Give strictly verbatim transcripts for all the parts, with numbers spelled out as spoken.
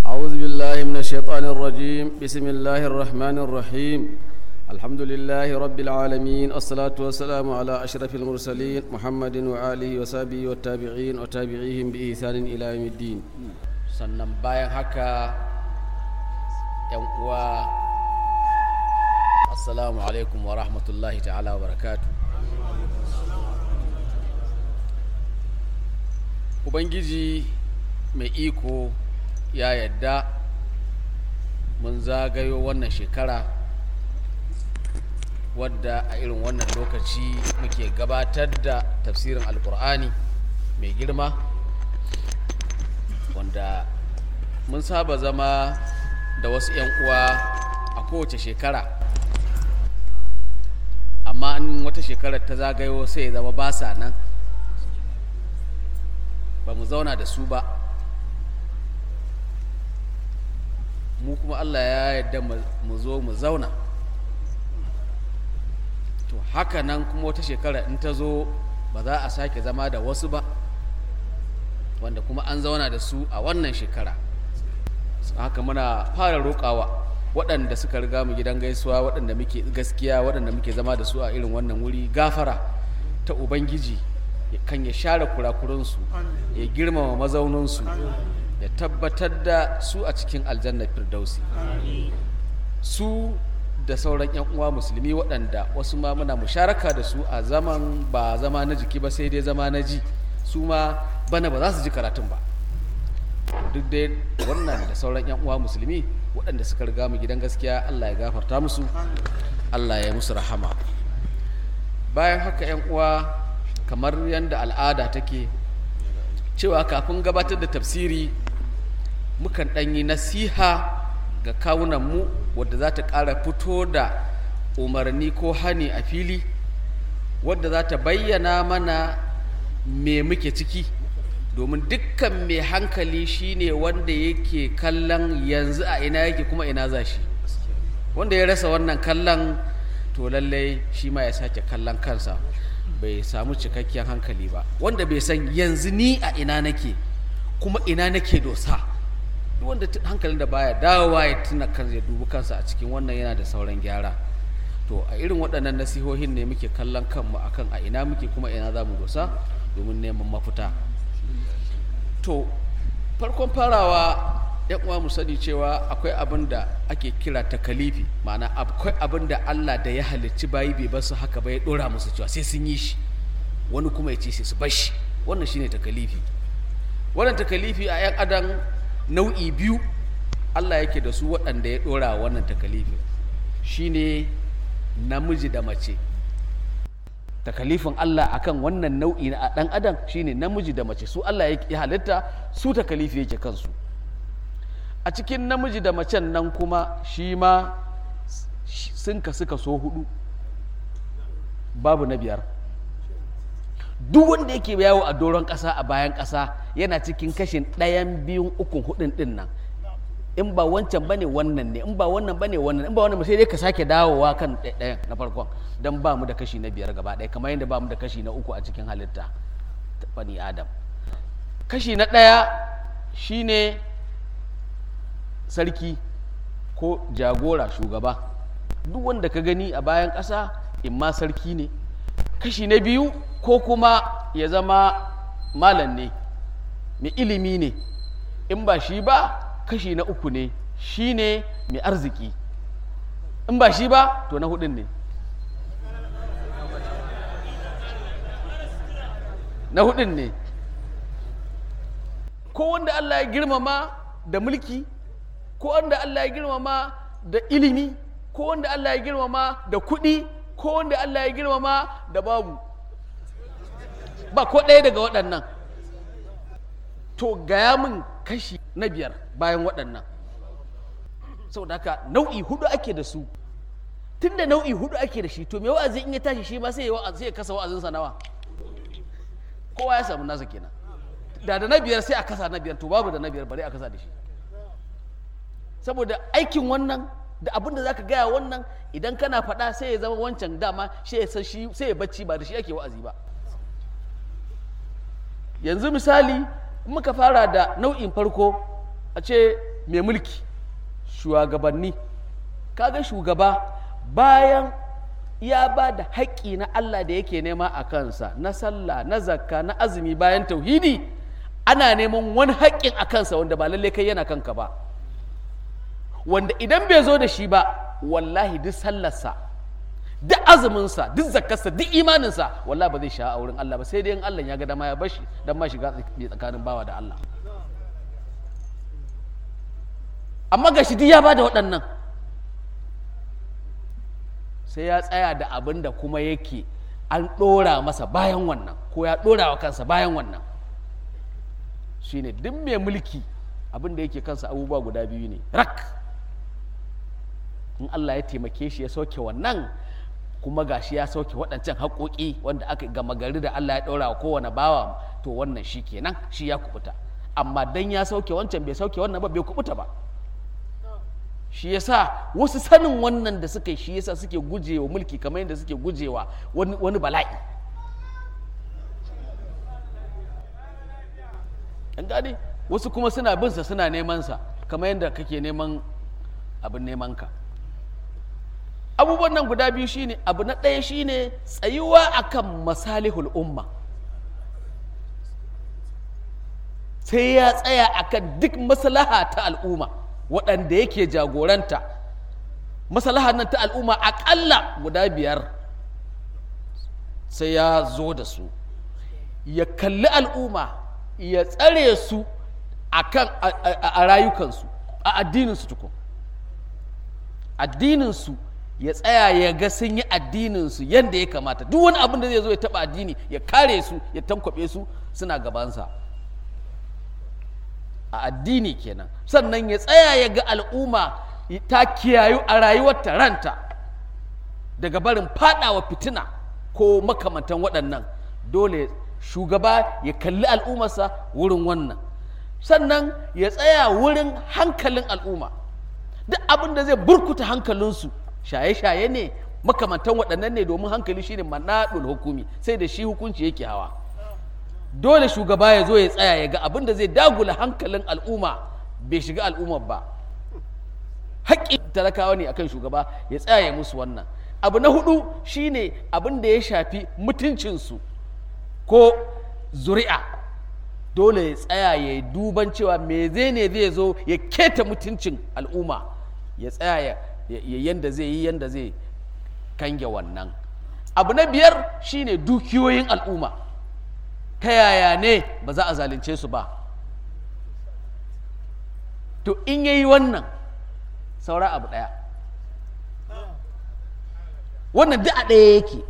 أعوذ بالله من الشيطان الرجيم بسم الله الرحمن الرحيم الحمد لله رب العالمين الصلاة والسلام على أشرف المرسلين محمد وآله وصحبه والتابعين وتابعيهم بإحسان إلى يوم الدين. sannan bayan haka yan uwa assalamu alaikum wa rahmatullahi ta'ala wa barakatuh. Ubangiji mai iko ya yadda mun zagayo wannan shekara wadda a irin wannan lokaci muke gabatar da tafsirin alkur'ani mai girma, wanda mun saba zama da wasu 'yan uwa a kowace shekara, amma in wata shekarar ta zagayo sai ya zama ba sa nan, ba mu zauna da su ba. Mu kuma Allah ya yarda mu zo mu zauna, to haka nan kuma wata shekara in ta zo ba za a sake zama da wasu ba wanda kuma an zauna da su a wannan shekara. Haka muna fara roƙawa waɗanda suka riga mu gidan gaisuwa, waɗanda muke gaskiya, waɗanda muke zama da su a irin wannan wuri, gafara ta Ubangiji kan ya share kurakuransu, ya girmama mazauninsu, ya tabbatar da su a cikin aljanna firdausi. Su da sauran 'yan uwa musulmi waɗanda wasu ma muna musharaka da su a zaman ba zama na jiki ba sai dai zama na ji, su ma bana ba za su ji karatun ba. Duk dai wannan da sauran 'yan uwa musulmi waɗanda suka riga mu gidan gaskiya, Allah ya gafarta musu, Allah ya musu rahama. Bayan haka 'yan uwa, kamar yadda al'ada take cewa kafin gabatar da tafsiri mukan ɗanyi nasiha ga kawunanmu wadda za ta ƙara fito da umarni ko hani a fili, wadda za ta bayyana mana me muke ciki, domin dukkan mai hankali shine wanda yake kallon yanzu a ina yake kuma ina za shi. Wanda ya rasa wannan kallon to lallai shi ma ya sake kallon kansa, bai samu cikakken hankali ba. Wanda bai san yanzu ni a ina nake kuma ina nake dosa, duk wanda hankalin da baya dawowa ya tuna kan ya dubi kansa a cikin wannan yana da sauran gyara. To a irin waɗannan nasihohin ne muke kallon kanmu akan a ina muke kuma ina za mu dosa domin neman mafita. To farkon farawa yan uwa mu sani cewa akwai abin da ake kira takalifi, ma'ana akwai abin da Allah da ya halicci bayi bai basu haka ba, ya dora musu cewa sai sun yi shi, wani kuma ya ce sai su bar shi. Wannan shine takalifi. Wannan takalifi a yan adam nau'i biyu Allah yake da su waɗanda ya dora wannan takalifi, shine namiji da mace. Takalifin Allah akan wannan nau'i na ɗan adam shine namiji da mace, su Allah ya halitta, su takalifi yake kansu. A cikin namiji da macen nan kuma shi ma sun kasu kaso hudu, babu na biyar. Duk wanda yake yawo a doron ƙasa a bayan ƙasa yana cikin kashin ɗayan biyun ukun hudun ɗin nan. In ba wancan bane wannan ne, in ba wannan bane wannan, in ba wannan sai dai ka sake dawowa kan ɗayan na farkon, don ba mu da kashi na biyar gaba ɗaya, kamar yadda ba mu da kashi na uku a cikin halitta bani Adam. Kashi na ɗaya shine sarki ko jagora, shugaba. Duk wanda ka gani a bayan ƙasa imma sarki ne. Kashi na biyu ko kuma ya zama malam ne, mai ilimi ne. In ba shi ba, kashi na uku ne, shi ne mai arziki. In ba shi ba, to na hudun ne. Na hudun ne. Ko wanda Allah ya girmama da mulki, ko wanda Allah ya girmama da ilimi, ko wanda Allah ya girmama da kuɗi, ko wanda Allah ya girmama da babu. Ba ko ɗaya daga waɗannan. To gaya min kashi na biyar bayan waɗannan. Saboda haka nau'i hudu ake da su. Tunda nau'i hudu ake da shi, to me wa'azi in ya tashi shi ma sai ya kasa wa'azinsa nawa? Kowa ya samu nasa kenan. Da da na biyar sai a kasa na biyar, to babu da na biyar bare a kasa da shi. Saboda aikin wannan da abin da zaka gaya wannan, idan kana faɗa sai ya zama wancan dama sai ya bacci, ba da shi ake wa'azi ba. Yanzu misali muka fara da nau'in farko, a ce mai mulki shugabanni kaga shugaba bayan ya ba da haƙƙi na Allah da yake nema a kansa na sallah na zakka na azumi bayan tauhidi ana neman wani haƙƙin a kansa wanda ba lalle kai yana kanka ba wanda idan bai zo da shi ba wallahi duk sallarsa duk azuminsa duk zakkarsa duk imaninsa wallahi ba zai sha a wurin Allah ba sai dai in Allah ya ga dama ya bashi dan ma shiga tsakanin bawa da Allah amma gashi duk ya bada waɗannan sai ya tsaya da abin da kuma yake an ɗora masa bayan wannan ko ya ɗora wa kansa bayan wannan shine duk mai mulki abin da yake kansa abubuwa guda biyu ne rak in Allah ya taimake shi ya sauke wannan kuma gashi ya sauke waɗancan haƙoƙi wanda aka gama gari da Allah ya ɗora wa kowane bawa to wannan shi kenan shi ya kubuta amma dan ya sauke wancan bai sauke wannan ba bai kubuta ba shi yasa wasu sanin wannan da suka yi shi yasa suke gujewa mulki kamar yadda suke gujewa wani, wani bala'i an gane wasu kuma suna bin sa suna neman sa kamar yadda kake neman abin neman ka abubuwan nan guda biyu shine abu na ɗaya shine tsayuwa akan masalihul umma sai ya tsaya akan duk maslaha ta al'umma waɗanda yake jagoranta maslahar nan ta al'umma aƙalla guda biyar sai ya zo da su ya kalli al'umma ya tsare su akan a rayukansu a addininsu tukun addininsu ya tsaya ya ga sun yi addininsu yadda ya kamata duk wani abin da zai zo ya taɓa addini ya kare su ya tankwaɓe su suna gabansa a addini kenan sannan ya tsaya ya ga al'umma ta kiyayu a rayuwarta ranta daga barin fadawa fitina ko makamantan waɗannan dole shugaba ya kalli al'ummarsa wurin wannan sannan ya tsaya wurin hankalin al'umma duk abin da zai burkuta hankalinsu shaye-shaye ne makamantan waɗannan ne domin hankali shine manaɗul hukumi sai da shi hukunci yake hawa dole shugaba ya zo ya tsaya ya ga abin da zai dagula hankalin al'umma bai shiga al'ummar ba haƙƙin talakawa ne akan shugaba ya tsaya ya musu wannan abu na hudu shine abin da ya shafi mutuncinsu ko zuri'a dole ya tsaya ya duban cewa me zai ne zai zo ya keta mutuncin al'umma ya tsaya ya yanda zai yi yanda zai kange wannan abu na biyar shine dukiyoyin al'umma ta yaya ne ba za a zalunce su ba to in yayi wannan saura abu ɗaya wannan duk a ɗaya yake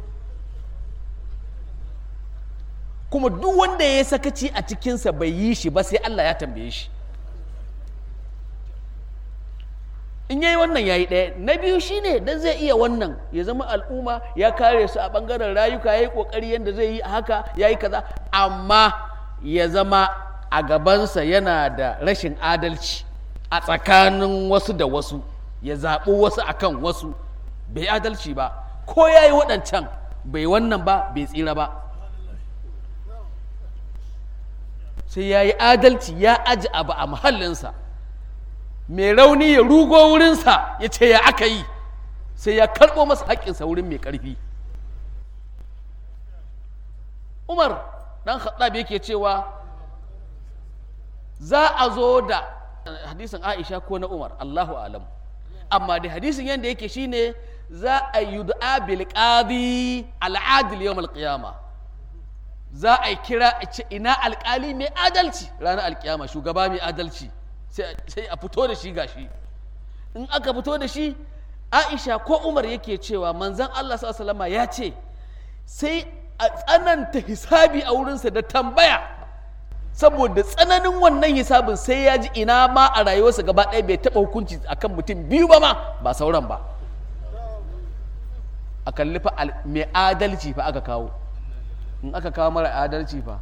kuma duk wanda ya sakaci a cikinsa bai yi shi ba sai Allah ya tambaye shi in yayi wannan yayi ɗaya na biyu shine dan zai iya wannan ya zama al'umma ya kare su a ɓangaren rayuka yayi kokari yanda zai yi haka yayi kaza amma ya zama a gabansa yana da rashin adalci a tsakanin wasu da wasu ya zaɓi wasu akan wasu bai adalci ba ko yayi waɗancan bai wannan ba bai tsira ba sai yayi adalci ya aji abu a muhallinsa mai rauni ya rugo wurinsa ya ce ya aka yi sai ya karɓo masa haƙƙinsa wurin mai ƙarfi umar ɗan khattab yake cewa za a zo da hadisin aisha ko na umar allahu alam amma da hadisin yadda yake shine za a yi du'a bil qadi al adil yawm al qiyama za a kira a ce ina alƙali mai adalci ranar alƙiyama shugaba mai adalci sai a fito da shi gashi in aka fito da shi aisha ko umar yake cewa manzan Allah sallallahu alaihi ya ce sai a tsananta hisabi a wurinsa da tambaya saboda tsananin wannan hisabin sai ya ji ina ma a rayuwarsa gaba ɗaya bai taɓa hukunci akan mutum biyu ba ma ba sauran ba a kalli fa mai adalci fa aka kawo in aka kawo mara adalci fa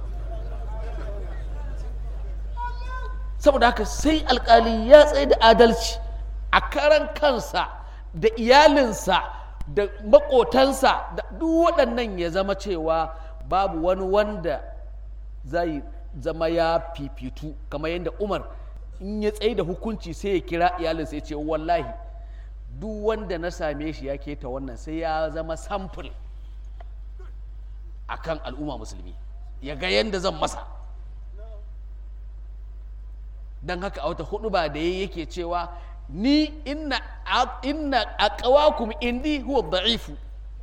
saboda haka sai alkali ya tsaye da adalci a karan kansa da iyalinsa da makotansa da duk waɗannan ya zama cewa babu wani wanda zai zama ya fifitu kamar yadda umar in ya tsaye da hukunci sai ya kira iyalinsa ya ce wallahi duk wanda na same shi ya keta wannan sai ya zama samfur a kan al'umma musulmi ya ga yadda zan masa. don haka a wata hudu ba da ya yake cewa ni inna inna aqwakum indi huwa da'ifu,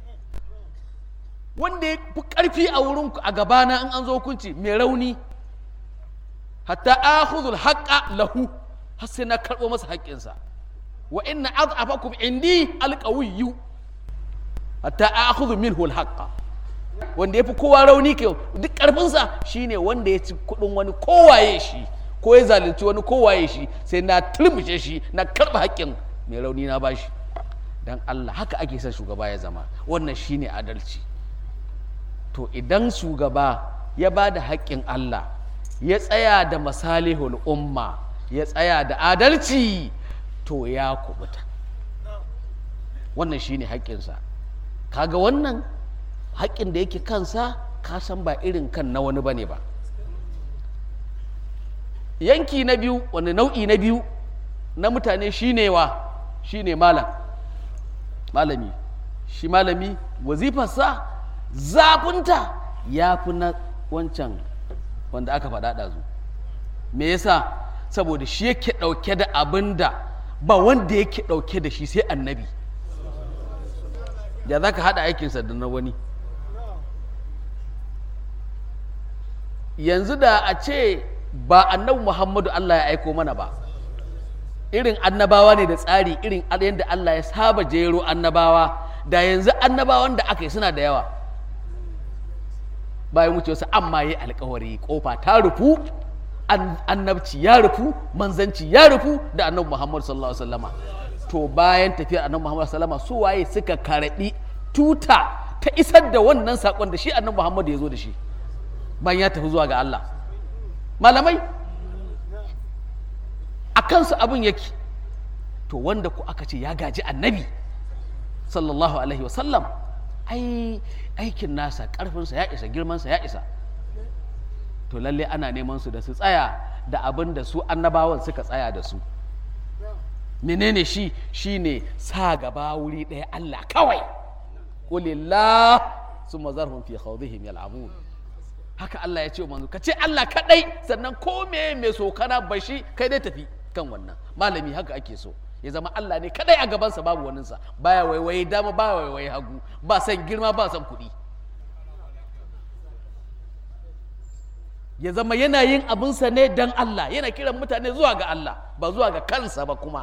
wanda ya fi ƙarfi a wurin a gabana in an zo hukunci mai rauni, hatta akhudhul haqqa lahu, har sai na karɓo masa haƙƙinsa. wa inna ad'afakum indi alqawiyyu hatta akhudhu minhu alhaqqa, wanda yafi kowa rauni ke duk ƙarfinsa shine wanda ya ci kuɗin wani kowaye shi ko ya zalunci wani kowaye shi sai na turmushe shi na karɓa haƙƙin mai rauni na bashi. dan Allah haka ake son shugaba ya zama, wannan shine adalci. to idan shugaba ya ba da haƙƙin Allah ya tsaya da masalihul umma ya tsaya da adalci to ya kubuta. wannan shine haƙƙinsa. kaga wannan haƙƙin da yake kansa ka san ba irin kan na wani bane ba. yanki na biyu, wani nau'i na biyu na mutane shine wa shine malam malami shi malami wazifarsa zafinta ya fi na wancan wanda aka faɗa ɗazu. me yasa? saboda shi yake ɗauke da abin da ba wanda yake ɗauke da shi sai annabi. da za ka haɗa aikinsa da na wani. yanzu da a ce ba annabi Muhammadu Allah ya aiko mana ba, irin annabawa ne da tsari irin yadda Allah ya saba jero annabawa, da yanzu annabawan da aka yi suna da yawa bayan wuce wasu, amma yi alkawari kofa ta rufu, annabci ya rufu, manzanci ya rufu da annabi Muhammadu sallallahu alaihi wasallama. to bayan tafiyar annabi Muhammadu sallallahu alaihi wasallama su waye suka karɓi tuta ta isar da wannan sakon da shi annabi Muhammadu ya zo da shi bayan ya tafi zuwa ga Allah? malamai. a kansu abin yake. to wanda ku aka ce ya gaji annabi sallallahu alaihi wasallam, ai aikin nasa ƙarfinsa ya isa, girmansa ya isa. to lalle ana neman su da su tsaya da abin da su annabawan suka tsaya da su. menene shi? shine sa gaba wuri ɗaya Allah kawai. qulillah summa zarhum fi khawdihim yal'abun. haka Allah ya ce manzo ka ce Allah kadai, sannan ko me mai sokana bashi kai dai tafi kan wannan. malami haka ake so ya zama Allah ne kadai a gabansa, babu waninsa, baya waiwaye dama ba waiwaye hagu, ba san girma ba san kuɗi. ya zama yana yin abinsa ne dan Allah, yana kiran mutane zuwa ga Allah ba zuwa ga kansa ba. kuma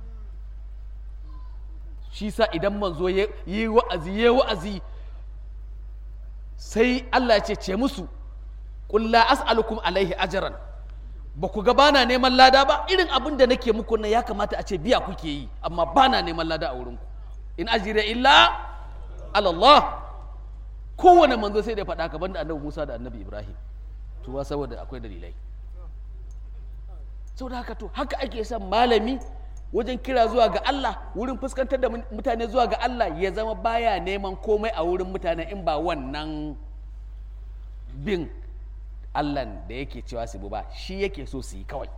shi sa idan manzo ya yi wa'azi ya wa'azi sai Allah ya ce ce musu qul la as'alukum alaihi ajran, ba ku ga bana neman lada ba? irin abin da nake muku nan ya kamata a ce biya kuke yi, amma bana neman lada a wurinku. in ajriya illa ala Allah. kowane manzo sai da faɗa ka banda annabi Musa da annabi Ibrahim, to ba saboda akwai dalilai. saboda haka to haka ake son malami wajen kira zuwa ga Allah, wurin fuskantar da mutane zuwa ga Allah, ya zama baya neman komai a wurin mutane in ba wannan bin Allah da yake cewa su ba, shi yake so su yi kawai.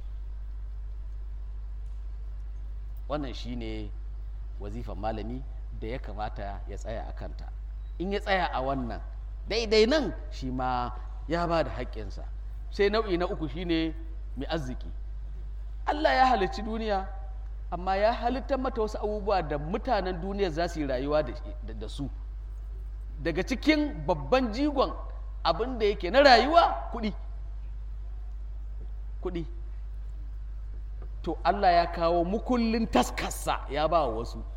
wannan shi ne wazifan malami da ya kamata ya tsaya a kanta. in ya tsaya a wannan daidai nan, shi ma ya ba da haƙƙinsa. sai nau'i na uku shine mai arziki. Allah ya halicci duniya, amma ya halittar mata wasu abubuwa da mutanen duniya za su yi rayuwa da su. daga cikin babban jigon abin da yake na rayuwa kuɗi. kuɗi to Allah ya kawo mukullin taskarsa ya ba wa wasu,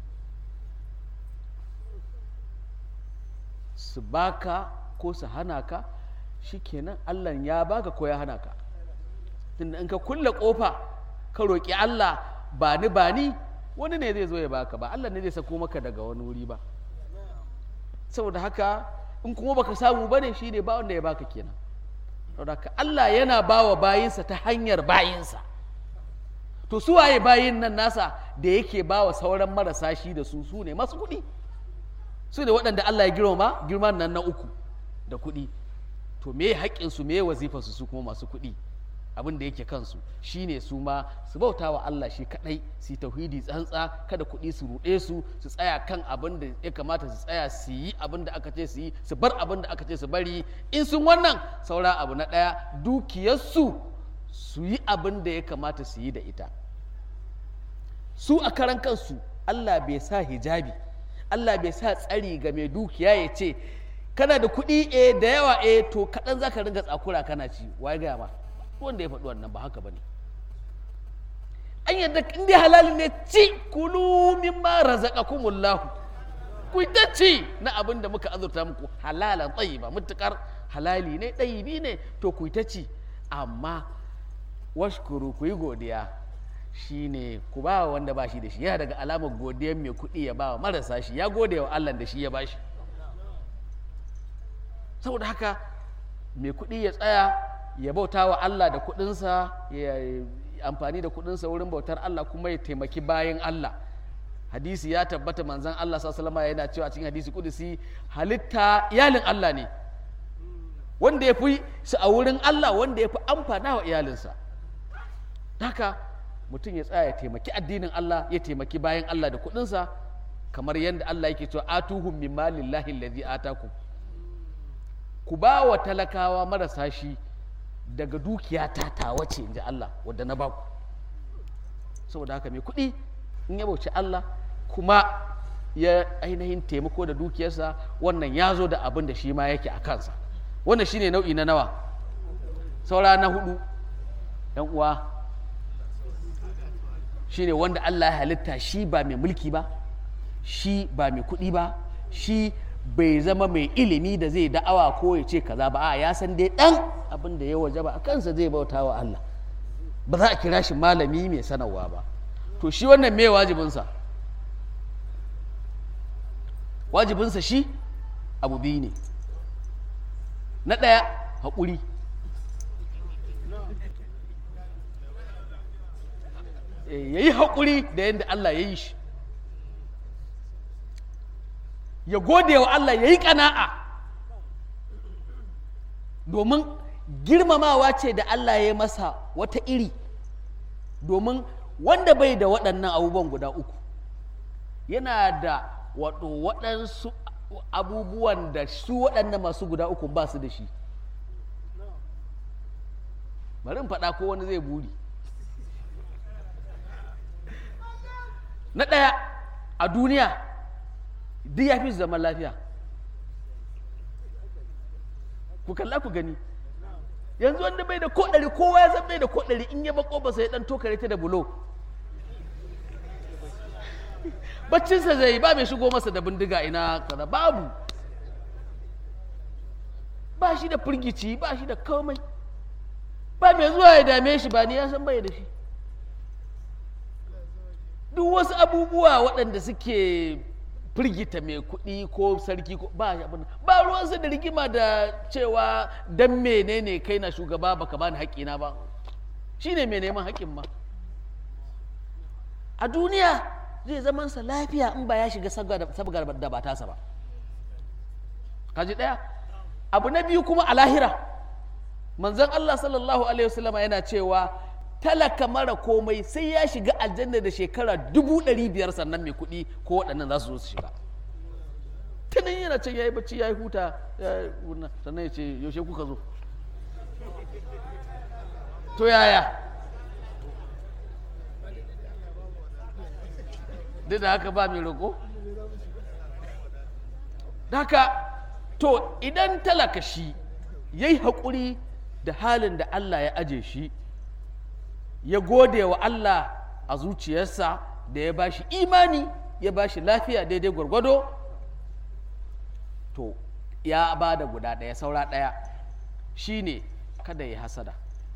su baka ko su hana ka, shikenan Allah ya baka ko ya hana ka. tunda in ka kulle kofa ka roƙi Allah ba ni ba ni, wani ne zai zo ya baka, ba Allah ne zai sako maka daga wani wuri ba. saboda haka in kuma baka samu bane, shi ne ba wanda ya baka kenan. saboda haka Allah yana bawa bayinsa ta hanyar bayinsa. to su waye bayin nan nasa da yake bawa sauran marasa shi da su? su ne masu kuɗi. su ne waɗanda Allah ya girma girman nan na uku da kuɗi. to me haƙƙinsu, me wazifarsu su kuma masu kuɗi? abin da yake kansu shine su ma su bauta wa Allah shi kadai su tauhidi tsantsa, kada kuɗi su ruɗe su su tsaya kan abin da ya kamata su tsaya su yi abin da aka ce su yi su bar abin da aka ce su bari. In sun wannan saura abu na ɗaya dukiyarsu su yi abin da ya kamata su yi da ita. Su a karan kansu Allah bai sa hijabi, Allah bai sa tsari ga mai dukiya ya ce kana da kuɗi e da yawa e to kaɗan za ka ringa tsakura kana ci. Waye gaya ma wanda ya faɗi wannan ba haka ba ne. An yadda in dai halalin ne ci kulu mimma razaqakumullahu, ku ta ci na abin da muka azurta muku halalan tayyiba, mutukar halali ne ɗayibi ne to ku ta ci, amma washkuru ku yi godiya shine ku ba wanda ba shi da shi. Yana daga alamar godiyar mai kuɗi ya ba wa marasa shi, ya gode wa Allah da shi ya ba shi. Saboda haka mai kuɗi ya tsaya ya bauta wa Allah da kuɗinsa, ya amfani da kuɗinsa wurin bautar Allah, kuma ya taimaki bayan Allah. Hadisi ya tabbata manzon Allah sallallahu alaihi wasallam yana cewa cikin hadisi kudusi, halitta iyalin Allah ne, wanda ya fi su a wurin Allah wanda ya fi amfana wa iyalinsa. Haka mutum ya tsaya ya taimaki addinin Allah, ya taimaki bayan Allah da kuɗinsa, kamar yadda Allah yake cewa atuhum min malillahi allazi atakum, ku ba wa talakawa marasa shi daga dukiya ta tawa ce inji Allah wadda na baku. Saboda haka mai kuɗi in ya bauci Allah kuma ya ainihin taimako da dukiyarsa, wannan ya zo da abin da shi ma yake a kansa. Wannan shine nau'i na nawa? Saura na hudu yan uwa shine wanda Allah ya halitta shi ba mai mulki ba, shi ba mai kuɗi ba, shi bai zama mai ilimi da zai da'awa ko ya ce kaza ba, a ya san dai dan abin da ya wajaba a kansa zai bauta wa Allah, ba za a kira shi malami mai sanarwa ba. To shi wannan me wajibinsa? Wajibinsa shi abu biyu ne. Na ɗaya haƙuri, ya yi haƙuri da yadda Allah ya yi shi, ya gode wa Allah, ya yi ƙana'a, domin girmamawa ce da Allah ya yi masa wata iri, domin wanda bai da waɗannan abubuwan guda uku yana da waɗansu abubuwan da su waɗannan masu guda uku ba su da shi. Bari in faɗa ko wani zai buri. Na ɗaya, a duniya duk ya fi zaman lafiya. Ku kalla ku gani, yanzu wanda bai da koɗari, kowa ya san bai da koɗari, in ya bako ba sai ɗan tokare ta da bulo, baccinsa zai ba mai shigo masa da bindiga ina kaza, babu, ba shi da firgici, ba shi da komai, ba mai zuwa ya dame shi, ba ni ya san bai da shi. Duk wasu abubuwa waɗanda suke firgita mai kuɗi ko sarki ko ba abin, ba ruwansa da rigima da cewa dan menene kai na shugaba baka bani haƙƙina ba, shine mai neman haƙƙin ma. A duniya zai zaman sa lafiya in ba ya shiga sabgar da ba tasa ba. Kaji ɗaya. Abu na biyu kuma a lahira, manzon Allah sallallahu alaihi wasallama yana cewa talaka mara komai sai ya shiga aljanna da shekara dubu ɗari biyar sannan mai kuɗi ko waɗannan za su zo su shiga. Tunan yana can ya yi bacci ya yi huta sannan ya ce yaushe kuka zo. To yaya? Duk da haka ba mai roƙo? Da haka to idan talaka shi ya yi haƙuri da halin da Allah ya aje shi, ya gode wa Allah a zuciyarsa da ya ba shi imani, ya ba shi lafiya daidai gwargwado, to ya ba da guda ɗaya, saura ɗaya shine kada ya hasada.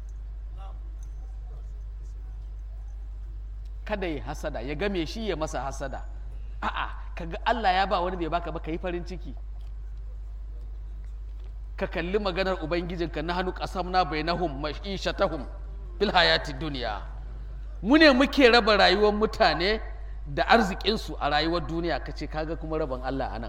Kada ya hasada, ya game shi ya masa hasada. A'a, kaga Allah ya ba wani bai baka ba, ka yi farin ciki. Ka kalli maganar Ubangijinka, na hannu ƙasamna bainahum ma'ishatahum fil hayati duniya. Mu ne muke raba rayuwar mutane da arzikinsu a rayuwar duniya, ka ce kaga kuma rabon Allah a nan.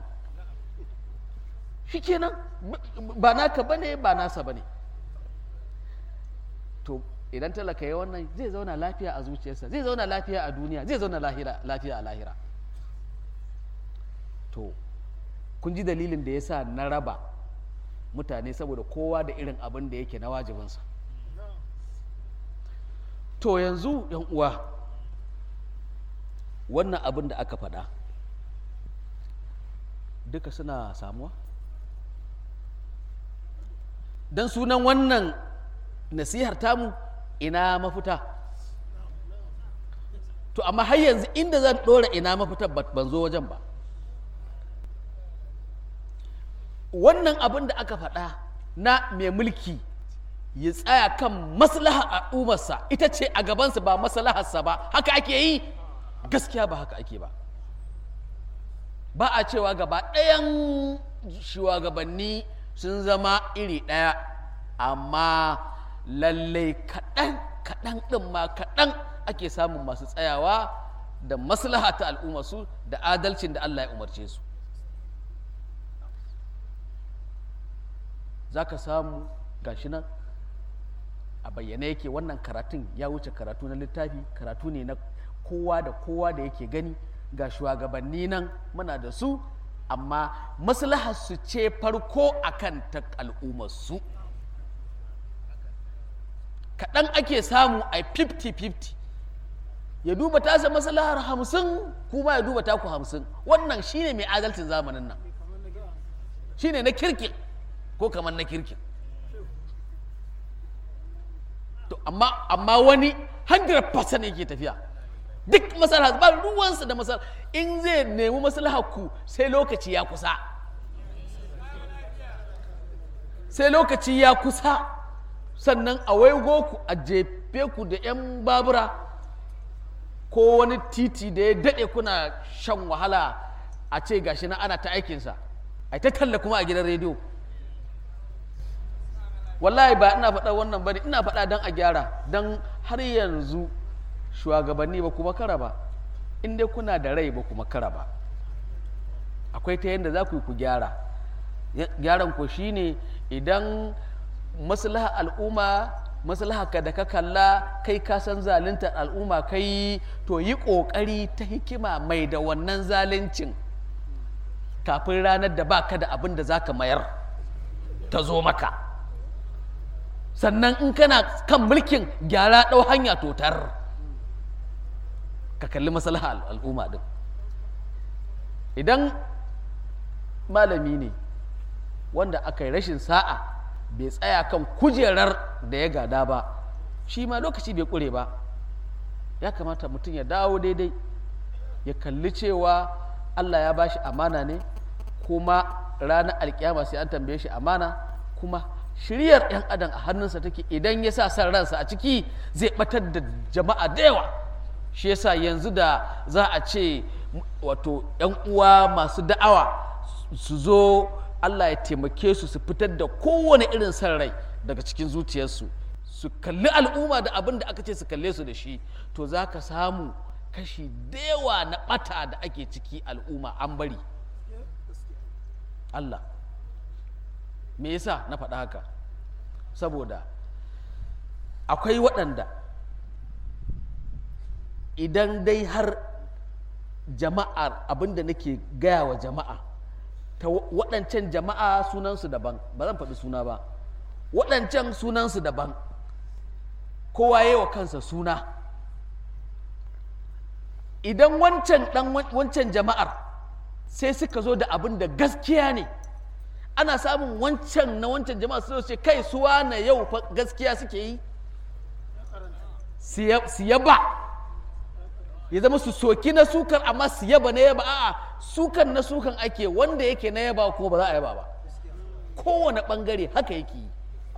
Shikenan ba naka bane ba nasa bane. To idan talaka ya wannan zai zauna lafiya a zuciyarsa, zai zauna lafiya a duniya, zai zauna lafiya a lahira. To kun ji dalilin da ya sa na raba mutane, saboda kowa da irin abin da yake na wajibinsa. To yanzu yan uwa, wannan abin da aka faɗa duka suna samuwa? Don sunan wannan nasihar tamu ina mafita. To amma har yanzu inda zan ɗora ina mafitar ban zo wajen ba. Wannan abin da aka faɗa na mai mulki ya tsaya kan maslaha al'ummarsa ita ce a gabansa, ba maslaharsa ba, haka ake yi? Gaskiya ba haka ake ba. Ba a cewa gaba ɗayan shugabanni sun zama iri ɗaya, amma lallai kaɗan kaɗan ɗin ma kaɗan ake samun masu tsayawa da maslaha ta al'ummarsu da adalcin da Allah ya umarce su. Za ka samu gashi nan a bayyane yake, wannan karatun ya wuce karatu na littafi, karatu ne na kowa da kowa da yake gani. Ga shugabanni nan muna da su, amma maslahar su ce farko akan ta al'ummarsu. Kaɗan ake samu a fifty fifty, ya duba tasa maslahar hamsin, kuma ya duba taku hamsin. Wannan shine mai adalcin zamanin nan, shine na kirkin ko kamar na kirkin. To amma amma wani one hundred percent yake tafiya, duk maslaha ba ruwansa da maslaha. In zai nemi maslahar ku sai lokaci ya kusa, sai lokaci ya kusa sannan a waigo ku a jefe ku da 'yan babura ko wani titi da ya daɗe kuna shan wahala, a ce gashi na ana ta aikinsa, a ta talla kuma a gidan rediyo. Wallahi ba ina faɗa wannan bane, ina faɗa don a gyara, don har yanzu shugabanni ba kuma kara ba, in dai kuna da rai ba kuma kara ba. Akwai ta yadda za ku yi ku gyara. Gyaran ku shine idan maslaha al'umma, maslaha ka da ka kalla kai ka san zaluntar al'umma kai, to yi ƙoƙari ta hikima mai da wannan zaluncin kafin ranar da baka da abin da za ka mayar ta zo maka. Sannan in kana kan mulkin, gyara ɗau hanya totar, ka kalli maslaha al'umma din. Idan malami ne wanda aka yi rashin sa'a bai tsaya kan kujerar da ya gada ba, shi ma lokaci bai ƙure ba, ya kamata mutum ya dawo daidai, ya kalli cewa Allah ya bashi amana ne, kuma ranar alkiyama sai an tambaye shi amana, kuma shiryar 'yan adam a hannunsa take. Idan ya sa san ransa a ciki zai batar da jama'a da yawa. Shi yasa yanzu da za a ce wato 'yan uwa masu da'awa su zo, Allah ya taimake su su fitar da kowane irin san rai daga cikin zuciyarsu, su kalli al'umma da abin da aka ce su kalle su da shi, to za ka samu kashi da yawa na ɓata da ake ciki al'umma an bari. Allah, me yasa na faɗa haka? Saboda akwai waɗanda idan dai har jama'ar, abinda nake gaya wa jama'a, ta waɗancan jama'a sunansu daban, ba zan faɗi suna ba, waɗancan sunansu daban, kowa yi wa kansa suna. Idan wancan ɗan wancan jama'ar sai suka zo da abin da gaskiya ne, ana samun wancan na wancan jama'a su ce kai suwa na yau fa gaskiya suke yi, su yaba, ya zama su soki na sukan amma su yaba na yaba. A'a, sukan na sukan ake, wanda yake na yaba kuma ba za a yaba ba. Kowane ɓangare haka yake yi,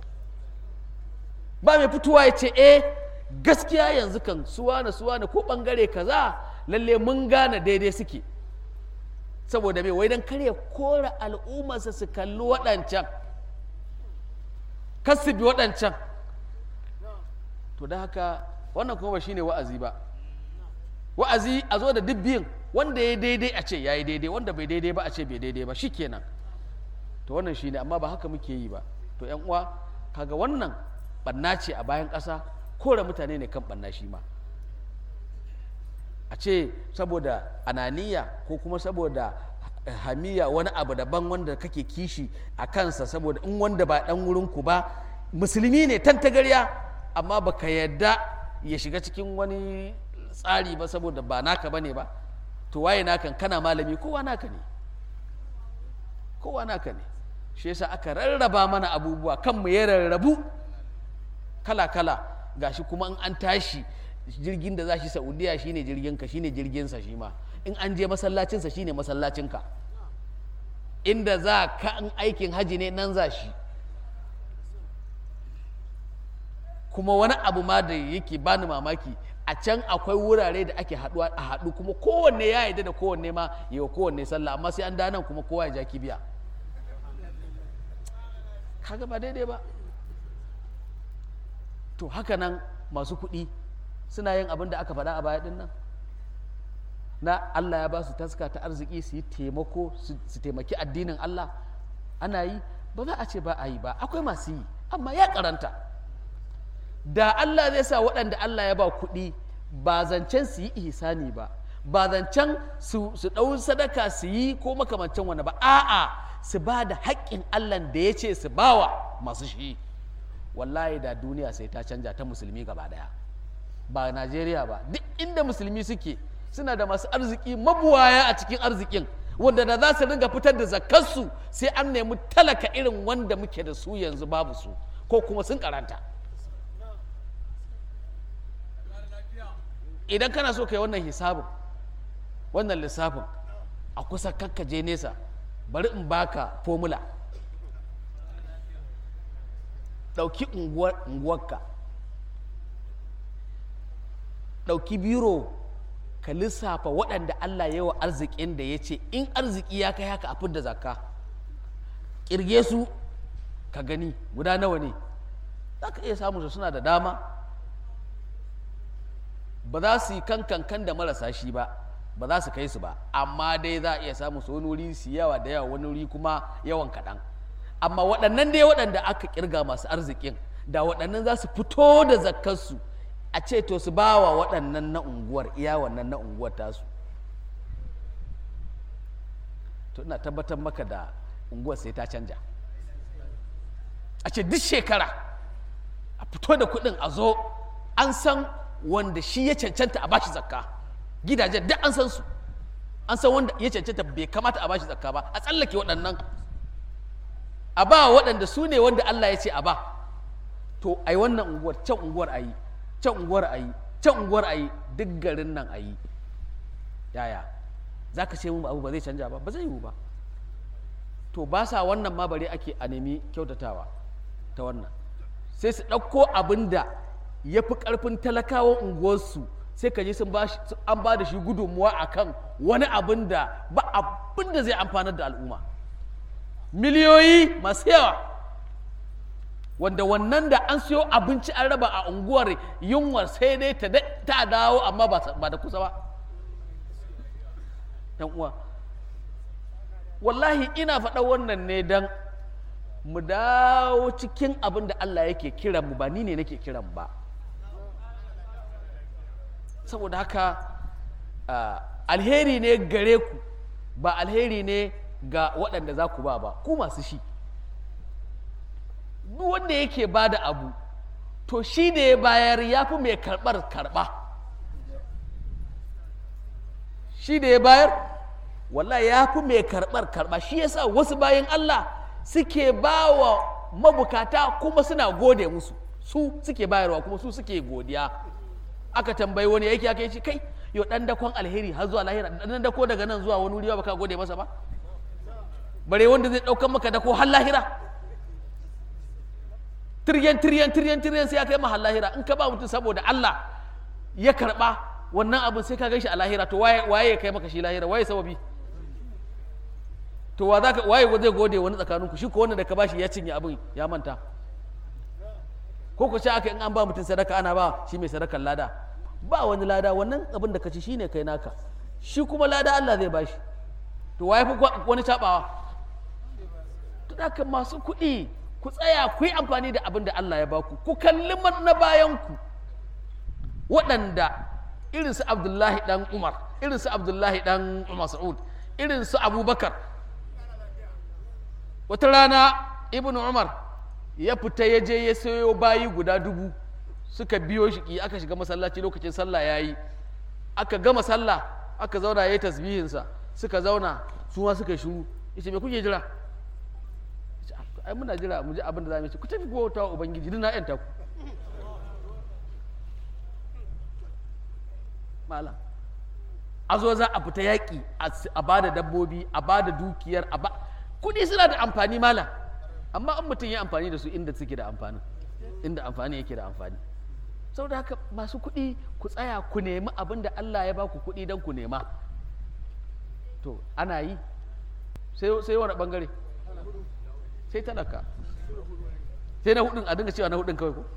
ba mai fitowa ya ce eh gaskiya yanzu kan suwana suwana ko ɓangare kaza lalle mun gane daidai suke. Saboda mai wai don kare kora al'ummarsa su kalli waɗancan, kar su bi waɗancan. To da haka wannan kuma ba shine wa'azi ba. Wa'azi a zo da dubbin, wanda ya daidai a ce ya yi daidai, wanda bai daidai ba a ce bai daidai ba, shikenan. To wannan shine, amma ba haka muke yi ba. To yan uwa, kaga wannan ɓanna ce a bayan ƙasa, kore mutane ne kan ɓanna shi ma. A ce saboda ananiya ko kuma saboda hamiya wani abu daban wanda kake kishi a kansa, saboda in wanda ba ɗan wurinku ba musulmi ne tantagarya amma baka yadda ya shiga cikin wani tsari ba saboda ba naka bane ba, to waye nakan? Kana malami, kowa naka ne, kowa naka ne. Shi yasa aka rarraba mana abubuwa, kanmu ya rarrabu kala kala. Gashi kuma in an tashi jirgin da za shi Saudiya shine jirginka, shine jirginsa shi ma. In an je masallacinsa shine masallacinka, inda za ka in aikin haji ne nan za shi. Kuma wani abu ma da yake bani mamaki, a can akwai wurare da ake haɗuwa a haɗu kuma kowanne ya yarda da kowanne ma yi wa kowanne sallah, amma sai an da nan kuma kowa ya ja kibiya. Kaga ba daidai ba. To haka nan masu kuɗi suna yin abin da aka faɗa a baya ɗin nan, na Allah ya ba su taska ta arziki su yi taimako, su taimaki addinin Allah. Ana yi, ba za a ce ba a yi ba, akwai masu yi amma ya karanta. Da Allah zai sa waɗanda Allah ya ba kuɗi ba zancen su yi ihsani ba, ba zancen su ɗau sadaka su yi ko makamancin wani ba, a'a su ba da haƙƙin Allah da ya ce su bawa masu shi, wallahi da duniya sai ta canja ta musulmi gaba ɗaya, ba Najeriya ba. Duk inda musulmi suke suna da masu arziki mabuwaya a cikin arzikin, wanda da za su ringa fitar da zakarsu sai an nemi talaka irin wanda muke da su yanzu babu su, ko kuma sun karanta. Idan kana so ka yi wannan hisabin, wannan lissafin a kusa kakkaje nesa, bari in baka formula. Ɗauki unguwarka, ɗauki biro ka lissafa waɗanda Allah ya yi wa arzikin da ya ce in arziki ya kai haka a fidda zakka, ƙirge su ka gani guda nawa ne. Za ka iya samun su suna da dama, ba za su yi kankan da marasa shi ba, ba za su kai su ba, amma dai za a iya samun su wani wuri su yawa da yawa, wani wuri kuma yawan kaɗan. Amma waɗannan dai waɗanda aka ƙirga masu arzikin, da waɗannan za su fito da zakkarsu a ce to su ba wa waɗannan na unguwar, iya wannan na unguwar tasu, to ina tabbatar maka da unguwar sai ta canja. A ce duk shekara a fito da kuɗin a zo, an san wanda shi ya cancanta a bashi zakka, gidajen duk an san su, an san wanda ya cancanta bai kamata a bashi zakka ba, a tsallake waɗannan a ba waɗanda su ne wanda Allah ya ce a ba. To ai wannan unguwar, can unguwar a yi, can unguwar a yi, can unguwar a yi, duk garin nan a yi. Yaya za ka ce mun abu ba zai canja ba? Ba zai yiwu ba. To ba sa wannan ma bare ake a nemi kyautatawa ta wannan, sai su ɗauko abin da ya fi ƙarfin talakawan unguwarsu, sai ka ji sun an ba da shi gudunmuwa a kan wani abin da ba abin da zai amfanar da al'umma, miliyoyi masu yawa, wanda wannan da an siyo abinci an raba a unguwar yunwar sai dai ta dawo amma ba da kusa ba. ‘Yan uwa, wallahi ina faɗa wannan ne don mu dawo cikin abin da Allah yake kiran mu, ba ni ne nake kiran ba. Saboda haka alheri ne gare ku, ba alheri ne ga waɗanda za ku ba ba, ku masu shi. Duk wanda yake ba da abu, to shi da ya bayar ya fi mai karɓar karɓa. Shi da ya bayar, wallahi ya fi mai karɓar karɓa. Shi yasa wasu bayan Allah suke ba wa mabukata kuma suna gode musu, su suke bayarwa kuma su suke godiya. Aka tambayi wani yake aka yi shi, kai yau ɗan dakon alheri har zuwa lahira, ɗan dako daga nan zuwa wani wuri ba ka gode masa ba, bare wanda zai ɗaukan maka dako har lahira, tiryan tiryan tiryan tiryan sai ya kai ma har lahira. In ka ba mutum saboda Allah ya karɓa wannan abin sai ka gan shi a lahira, to waye waye ya kai maka shi lahira, waye sababi? To wa zaka waye zai gode wani tsakaninku? Shi ko wanda da ka bashi ya cinye abin ya manta, ko ku ce aka in an ba mutum sadaka ana ba shi mai sadakar lada? Ba wani lada, wannan abin da ka ci shine kai naka, shi kuma lada Allah zai bashi. To waye fi wani cabawa? To haka masu kuɗi ku tsaya ku yi amfani da abin da Allah ya baku, ku kalli na bayanku, waɗanda irin su Abdullahi dan Umar, irin su Abdullahi dan Mas'ud, irin su Abubakar. Wata rana Ibn Umar ya fita ya je ya sayo bayi guda dubu, suka biyo shi, aka shiga masallaci lokacin sallah yayi, aka gama sallah aka zauna yayi tasbihinsa, suka zauna su ma suka shiru. Yace me kuke jira? Ai muna jira mu ji abin da za mu yi. Ku tafi bauta wa ubangiji, duk na yanta ku. Malam a zo za a fita yaƙi, a ba da dabbobi, a ba da dukiyar, a ba kuɗi suna da amfani malam, amma an mutum ya amfani da su inda suke da amfani, inda amfani yake da amfani. Saboda haka masu kuɗi ku tsaya ku nemi abin da Allah ya ba ku kuɗi don ku nema. To ana yi sai wani ɓangare, sai talaka, sai na hudun a dinga cewa na hudun kawai ko.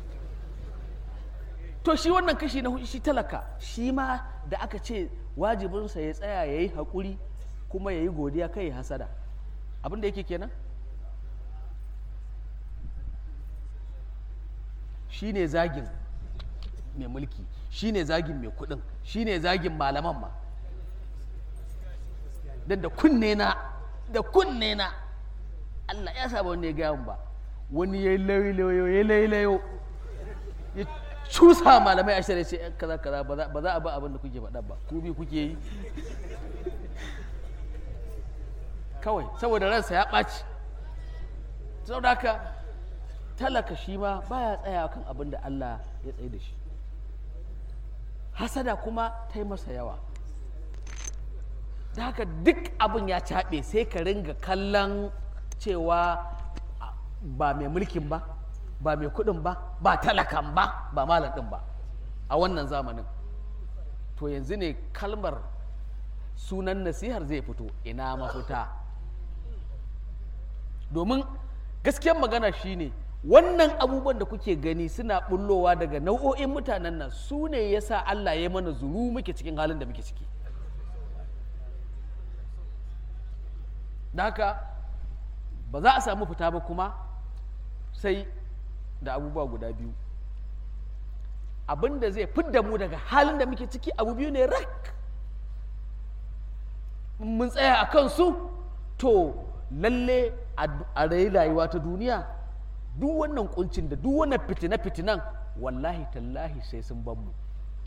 To shi wannan kashi na hudu shi talaka, shi ma da aka ce wajibinsa ya tsaya ya yi haƙuri kuma ya yi godiya kai ya hasada, abin da yake kenan shi ne zagin mai mulki, shi ne zagin mai kuɗin, shi ne zagin malaman ma. don da kunne na da kunne na Allah ya saba wani ya gaya ba, wani ya lailayo ya lailayo ya cusa malamai ashirin sai kaza kaza ba za a ba abin da kuke faɗa ba, ku bi kuke yi kawai saboda ransa ya ɓaci. Saboda haka talaka shi ma baya tsaya kan abin da Allah ya tsaye da shi. Hasada kuma ta yi masa yawa, da haka duk abin ya caɓe sai ka ringa kallon cewa ba mai mulkin ba, ba mai kuɗin ba, ba talakan ba, ba malam ɗin ba a wannan zamanin. To yanzu ne kalmar sunan nasihar zai fito, ina mafita. Domin gaskiyar magana shine wannan abubuwan da kuke gani suna bullowa daga nau'o'in mutanen nan, su ne ya sa Allah ya mana zuru muke cikin halin da muke ciki. Da haka ba za a samu fita ba kuma sai da abubuwa guda biyu. Abin da zai fidda mu daga halin da muke ciki abu biyu ne rak. Mun tsaya a kansu, to lalle a rai rayuwa ta duniya duk wannan kuncin da duk wannan fitina-fitinan wallahi tallahi sai sun ban mu.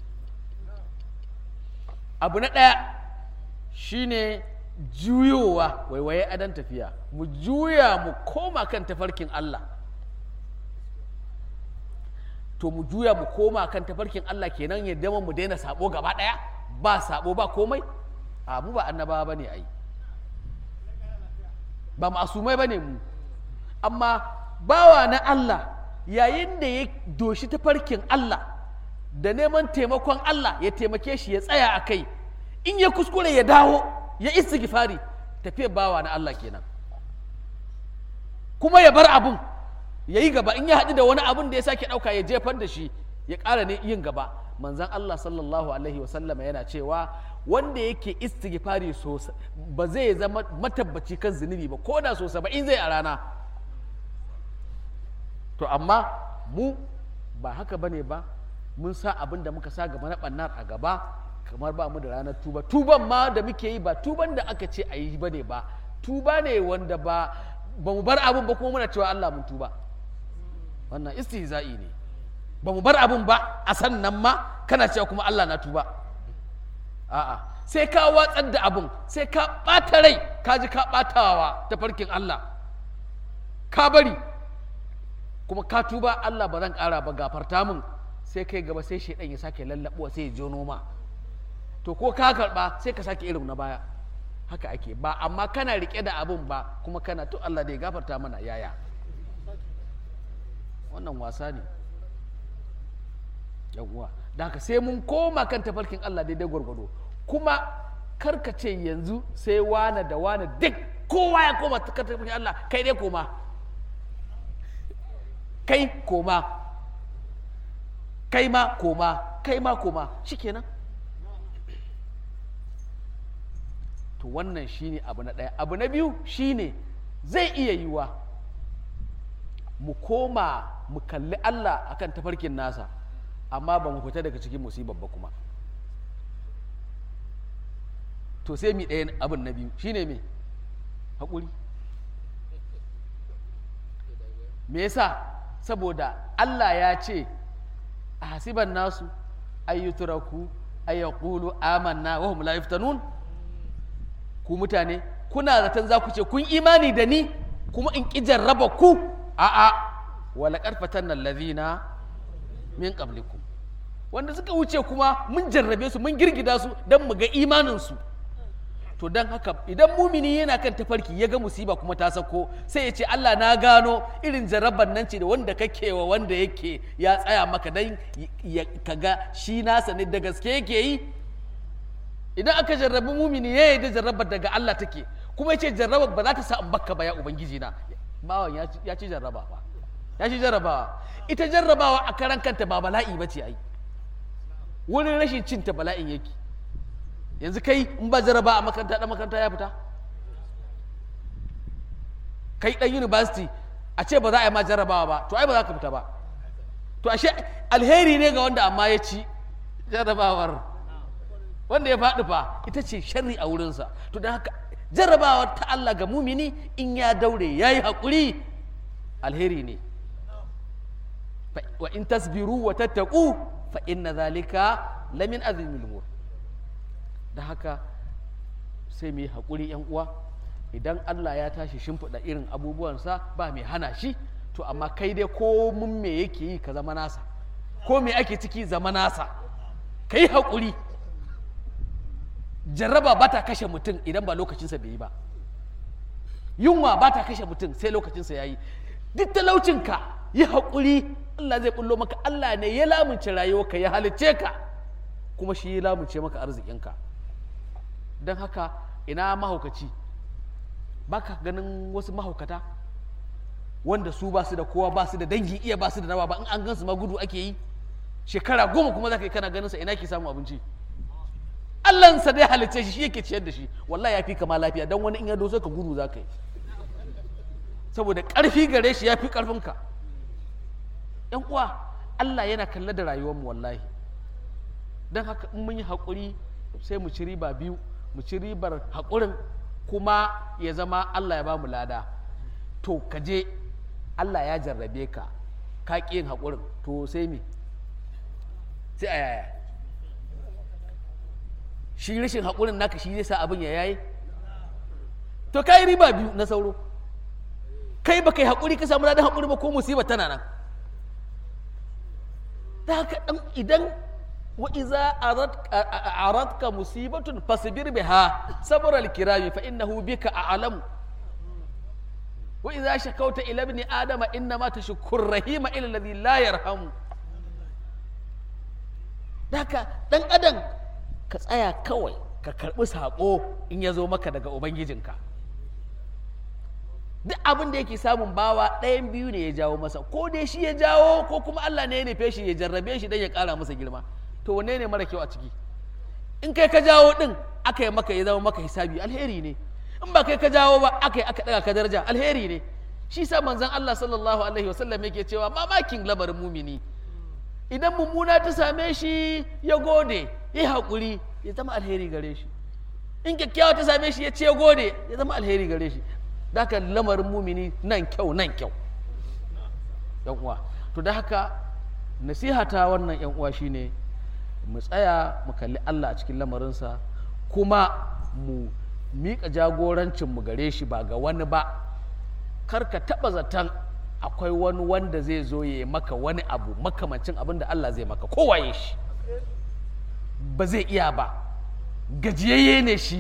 Abu na ɗaya shine juyowa, waiwaye adan tafiya, mu juya mu koma kan tafarkin Allah. To mu juya mu koma kan tafarkin Allah kenan ya dama mu daina sabo gaba ɗaya, ba sabo ba komai. A mu ba annabawa bane ai, ba masumai bane mu, amma bawa na Allah yayin da ya doshi tafarkin Allah da neman taimakon Allah ya taimake shi ya tsaya a kai, in ya kuskure ya dawo ya istighfari, tafiyar bawa na Allah kenan. Kuma ya bar abun ya yi gaba, in ya haɗu da wani abun da ya sake ɗauka ya jefar da shi ya ƙara ne yin gaba. Manzan Allah sallallahu alaihi wasallama yana cewa wanda yake istighfari so ba zai zama matabbaci kan zunubi ba, ko da so saba'in zai a rana. To amma mu ba haka bane ba, mun sa abin da muka sa gaba na ɓannar a gaba, kamar ba mu da ranar tuba. Tuban ma da muke yi ba tuban da aka ce a yi bane ba, tuba ne wanda ba ba mu bar abin ba kuma muna cewa Allah mun tuba. Wannan istihza'i ne. Ba mu bar abin ba a sannan ma kana cewa kuma Allah na tuba. A'a, sai ka watsar da abin, sai ka ɓata rai, ka ji ka ɓatawa ta farkin Allah, ka bari kuma ka tuba, Allah ba zan ƙara ba, gafarta min. Sai kai gaba sai shaidan ya sake lallaɓuwa sai ya jo noma. To ko ka karɓa sai ka sake irin na baya. Haka ake ba, amma kana riƙe da abin ba kuma kana to Allah da ya gafarta mana yaya. Wannan wasa ne yawwa. Da haka sai mun koma kan tafarkin Allah daidai gwargwado, kuma karkace yanzu sai wane da wane duk kowa ya koma kan tafarkin Allah, kai dai koma, kai koma, kai ma koma, kai ma koma, shikenan. To wannan shine abu na ɗaya. Abu na biyu shine zai iya yiwa mu koma mu kalli Allah akan tafarkin nasa, amma ba mu fita daga cikin musibar ba kuma. To sai mi ɗaya abin na biyu shine me haƙuri. Me yasa? Saboda Allah ya ce a hasiban nasu ayyuturaku ayyaqulu amanna wa hum la yuftanun. Ku mutane kuna zaton za ku ce kun imani da ni kuma in ƙi jarraba ku? A'a, wala ƙarfatan nan lazina min qablikum, wanda suka wuce kuma mun jarrabe su mun girgida su don mu ga imaninsu. To don haka idan mumini yana kan tafarki ya ga musiba kuma ta sako, sai ya ce Allah na gano irin jarraban nan ce da wanda kake wa wanda yake ya tsaya maka don ka ga shi nasa ne da gaske yake yi. Idan aka jarrabi mumini ya yi da jarrabar daga Allah take, kuma ya ce jarrabar ba za ta sa in bakka ba ya ubangiji na, bawan ya ci jarraba ba, ya ci jarrabawa. Ita jarrabawa a karan kanta ba bala'i ba ce ai, wurin rashin cinta bala'in yake. Yanzu kai in ba jarraba a makaranta ɗan makaranta ya fita? Kai ɗan university a ce ba za a yi ma jarrabawa ba, to ai ba za ka fita ba. To ashe alheri ne ga wanda amma ya ci jarrabawar, wanda ya faɗi fa ita ce sharri a wurinsa. To don haka jarrabawa ta Allah ga mumini in ya daure ya yi haƙuri alheri ne. Wa in tasbiru wa tattaku fa inna zalika lamin azimil umur. Da haka sai mu yi haƙuri ‘yan uwa, idan Allah ya tashi shimfiɗa irin abubuwansa ba mai hana shi. To amma kai dai ko mun me yake yi ka zama nasa, ko me ake ciki zama nasa, ka yi haƙuri. Jarraba ba ta kashe mutum idan ba lokacinsa bai yi ba, yunwa ba ta kashe mutum sai lokacinsa ya yi. Duk talaucinka yi haƙuri, Allah zai bullo maka. Allah ne ya lamunce rayuwarka, ya halicce ka, kuma shi ya lamunce maka arzikinka. Don haka ina mahaukaci, ba ka ganin wasu mahaukata wanda su ba su da kowa, ba su da dangi, iya ba su da nawa ba, in an gansu ma gudu ake yi. Shekara goma kuma za ka yi kana ganin sa, ina ke samu abinci? Allahnsa dai halicce shi, shi yake ciyar da shi. Wallahi ya fi kama lafiya, don wani in ya doso ka gudu za ka yi, saboda ƙarfi gare shi ya fi ƙarfinka. ‘Yan uwa, Allah yana kalla da rayuwarmu wallahi. Don haka in mun yi haƙuri sai mu ci riba biyu, mu ci ribar haƙurin kuma ya zama Allah ya ba mu lada. To ka je Allah ya jarrabe ka, ka ƙi yin haƙurin, to sai me? Sai a yaya? Shi rashin haƙurin naka shi zai sa abin ya yayi? To ka yi riba biyu na sauro. Kai ba kai haƙuri ka samu ladan haƙuri ba, ko musiba tana nan. Da haka idan wa iza aradka musibatun fasbir biha sabra al-kirami fa innahu bika a'lamu wa iza shakawta ila ibni adama innama tashkur rahima ila alladhi la yarhamu. Daka dan adam ka tsaya kawai ka karbi sako in ya zo maka daga ubangijinka. Duk abin da yake samun bawa ɗayan biyu ne ya jawo masa, ko dai shi ya jawo ko kuma Allah ne ya nufe shi ya jarrabe shi don ya ƙara masa girma. To wanne ne mara kyau a ciki? In kai ka jawo ɗin aka yi maka ya zama maka hisabi, alheri ne. In ba kai ka jawo ba aka yi aka ɗaga ka daraja, alheri ne. Shi sa manzon Allah sallallahu alaihi wasallam yake cewa mamakin lamarin mumini, idan mummuna ta same shi ya gode, ya haƙuri, ya zama alheri gare shi. In kyakkyawa ta same shi ya ce gode, ya zama alheri gare shi. Da haka lamarin mumini nan kyau nan kyau, yan uwa. To da haka nasiha ta wannan yan uwa shine mu tsaya mu kalli Allah a cikin lamarinsa, kuma mu miƙa jagorancin mu gare shi ba ga wani ba. Kar ka taɓa zaton akwai wani wanda zai zo ya maka wani abu makamancin abin da Allah zai maka, kowaye shi ba zai iya ba, gajiyayye ne shi.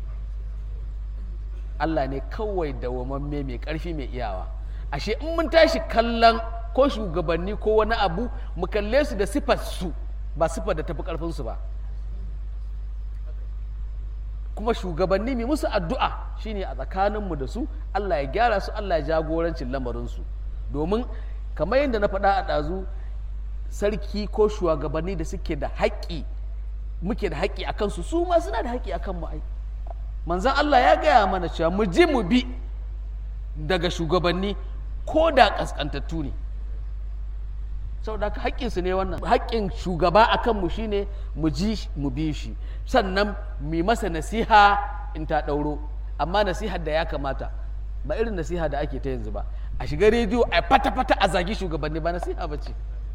Allah ne kawai dawwamamme mai ƙarfi mai iyawa. Ashe in mun tashi kallon ko shugabanni ko wani abu, mu kalle su da sifar su, ba sifar da tafi ƙarfinsu ba. Kuma shugabanni mai musu addu'a shine a tsakaninmu da su, Allah ya gyara su, Allah ya jagorancin lamarinsu. Domin kamar yadda na faɗa a ɗazu, sarki ko shugabanni da suke da haƙƙi, muke da haƙƙi a kansu, su ma suna da haƙƙi a kanmu ai. Manzan Allah ya gaya mana cewa mu ji mu bi daga shugabanni ko da ƙasƙantattu ne. saboda haka haƙƙinsu ne wannan. Haƙƙin shugaba a kanmu shine mu ji mu bi shi, sannan mu masa nasiha in ta ɗauro, amma nasihar da ya kamata ba irin nasiha da ake ta yanzu ba, a shiga rediyo a fata-fata a zagi shugabanni, ba nasiha ba ce.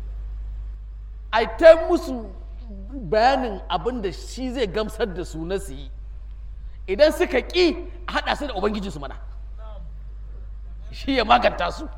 A ta musu bayanin abin da shi zai gamsar da su na su yi, idan suka ƙi a haɗa su da ubangijinsu mana, shi ya maganta su.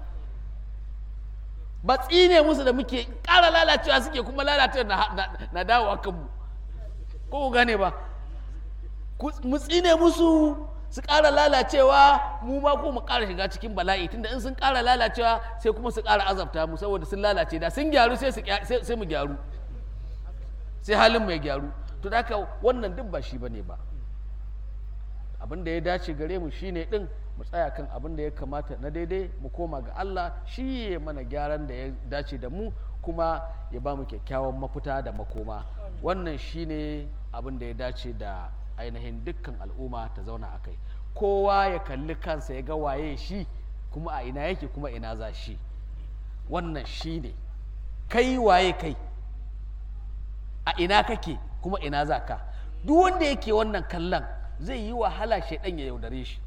Ba tsine musu da muke ƙara lalacewa suke, kuma lalacewa na, na, na dawowa kanmu, ko ku gane ba, mu tsine musu su ƙara lalacewa, mu ma ko mu ƙara shiga cikin bala'i, tunda in sun ƙara lalacewa sai kuma su ƙara azabta mu, saboda sun lalace. Da sun gyaru sai sai mu gyaru, sai halin mai gyaru. To da haka wannan duk ba shi bane ba. Abin da ya dace gare mu shine din mu tsaya kan abin da ya kamata na daidai, mu koma ga Allah, shi ya mana gyaran da ya dace da mu, kuma ya ba mu kyakkyawan mafita da makoma. Wannan shine abin da ya dace da ainihin dukkan al'umma ta zauna a kai. Kowa ya kalli kansa ya ga waye shi, kuma a ina yake, kuma ina za shi. Wannan shi ne, kai waye kai, a ina kake, kuma ina za ka. Duk wanda yake wannan kallon zai yi wahala shaidan ya yaudare shi.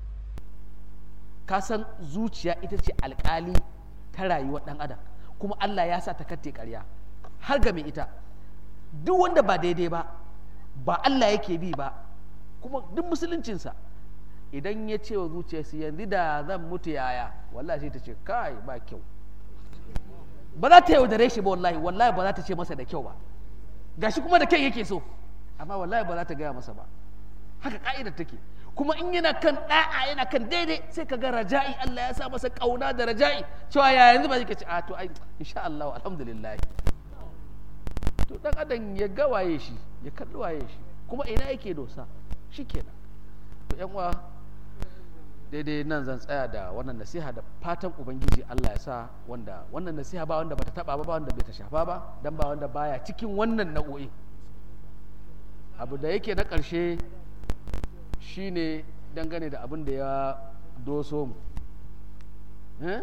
Ka san zuciya ita ce alƙali ta rayuwar ɗan adam, kuma Allah ya sa ta katte ƙarya har ga mai ita. Duk wanda ba daidai ba, ba Allah yake bi ba, kuma duk musuluncinsa, idan ya ce wa zuciyarsa yanzu da zan mutu yaya, wallahi sai ta ce kai ba kyau. Ba za ta yaudare shi ba, wallahi wallahi ba za ta ce masa da kyau ba, gashi kuma da kyau yake so, amma wallahi ba za ta gaya masa ba. Haka ka'idar take. Kuma in yana kan da'a, yana kan daidai, sai ka ga raja'i, Allah ya sa masa kauna da raja'i, cewa ya yanzu ba zai ce a to ai insha Allah alhamdulillah. To dan adam ya ga waye shi, ya kalli waye shi, kuma ina yake dosa, shikenan. To yan uwa, daidai nan zan tsaya da wannan nasiha, da fatan ubangiji Allah ya sa wanda wannan nasiha ba wanda bata taba ba, ba wanda bai ta shafa ba, dan ba wanda baya cikin wannan nau'o'in. Abu da yake na ƙarshe shine dangane da abin da ya doso mu. Eh?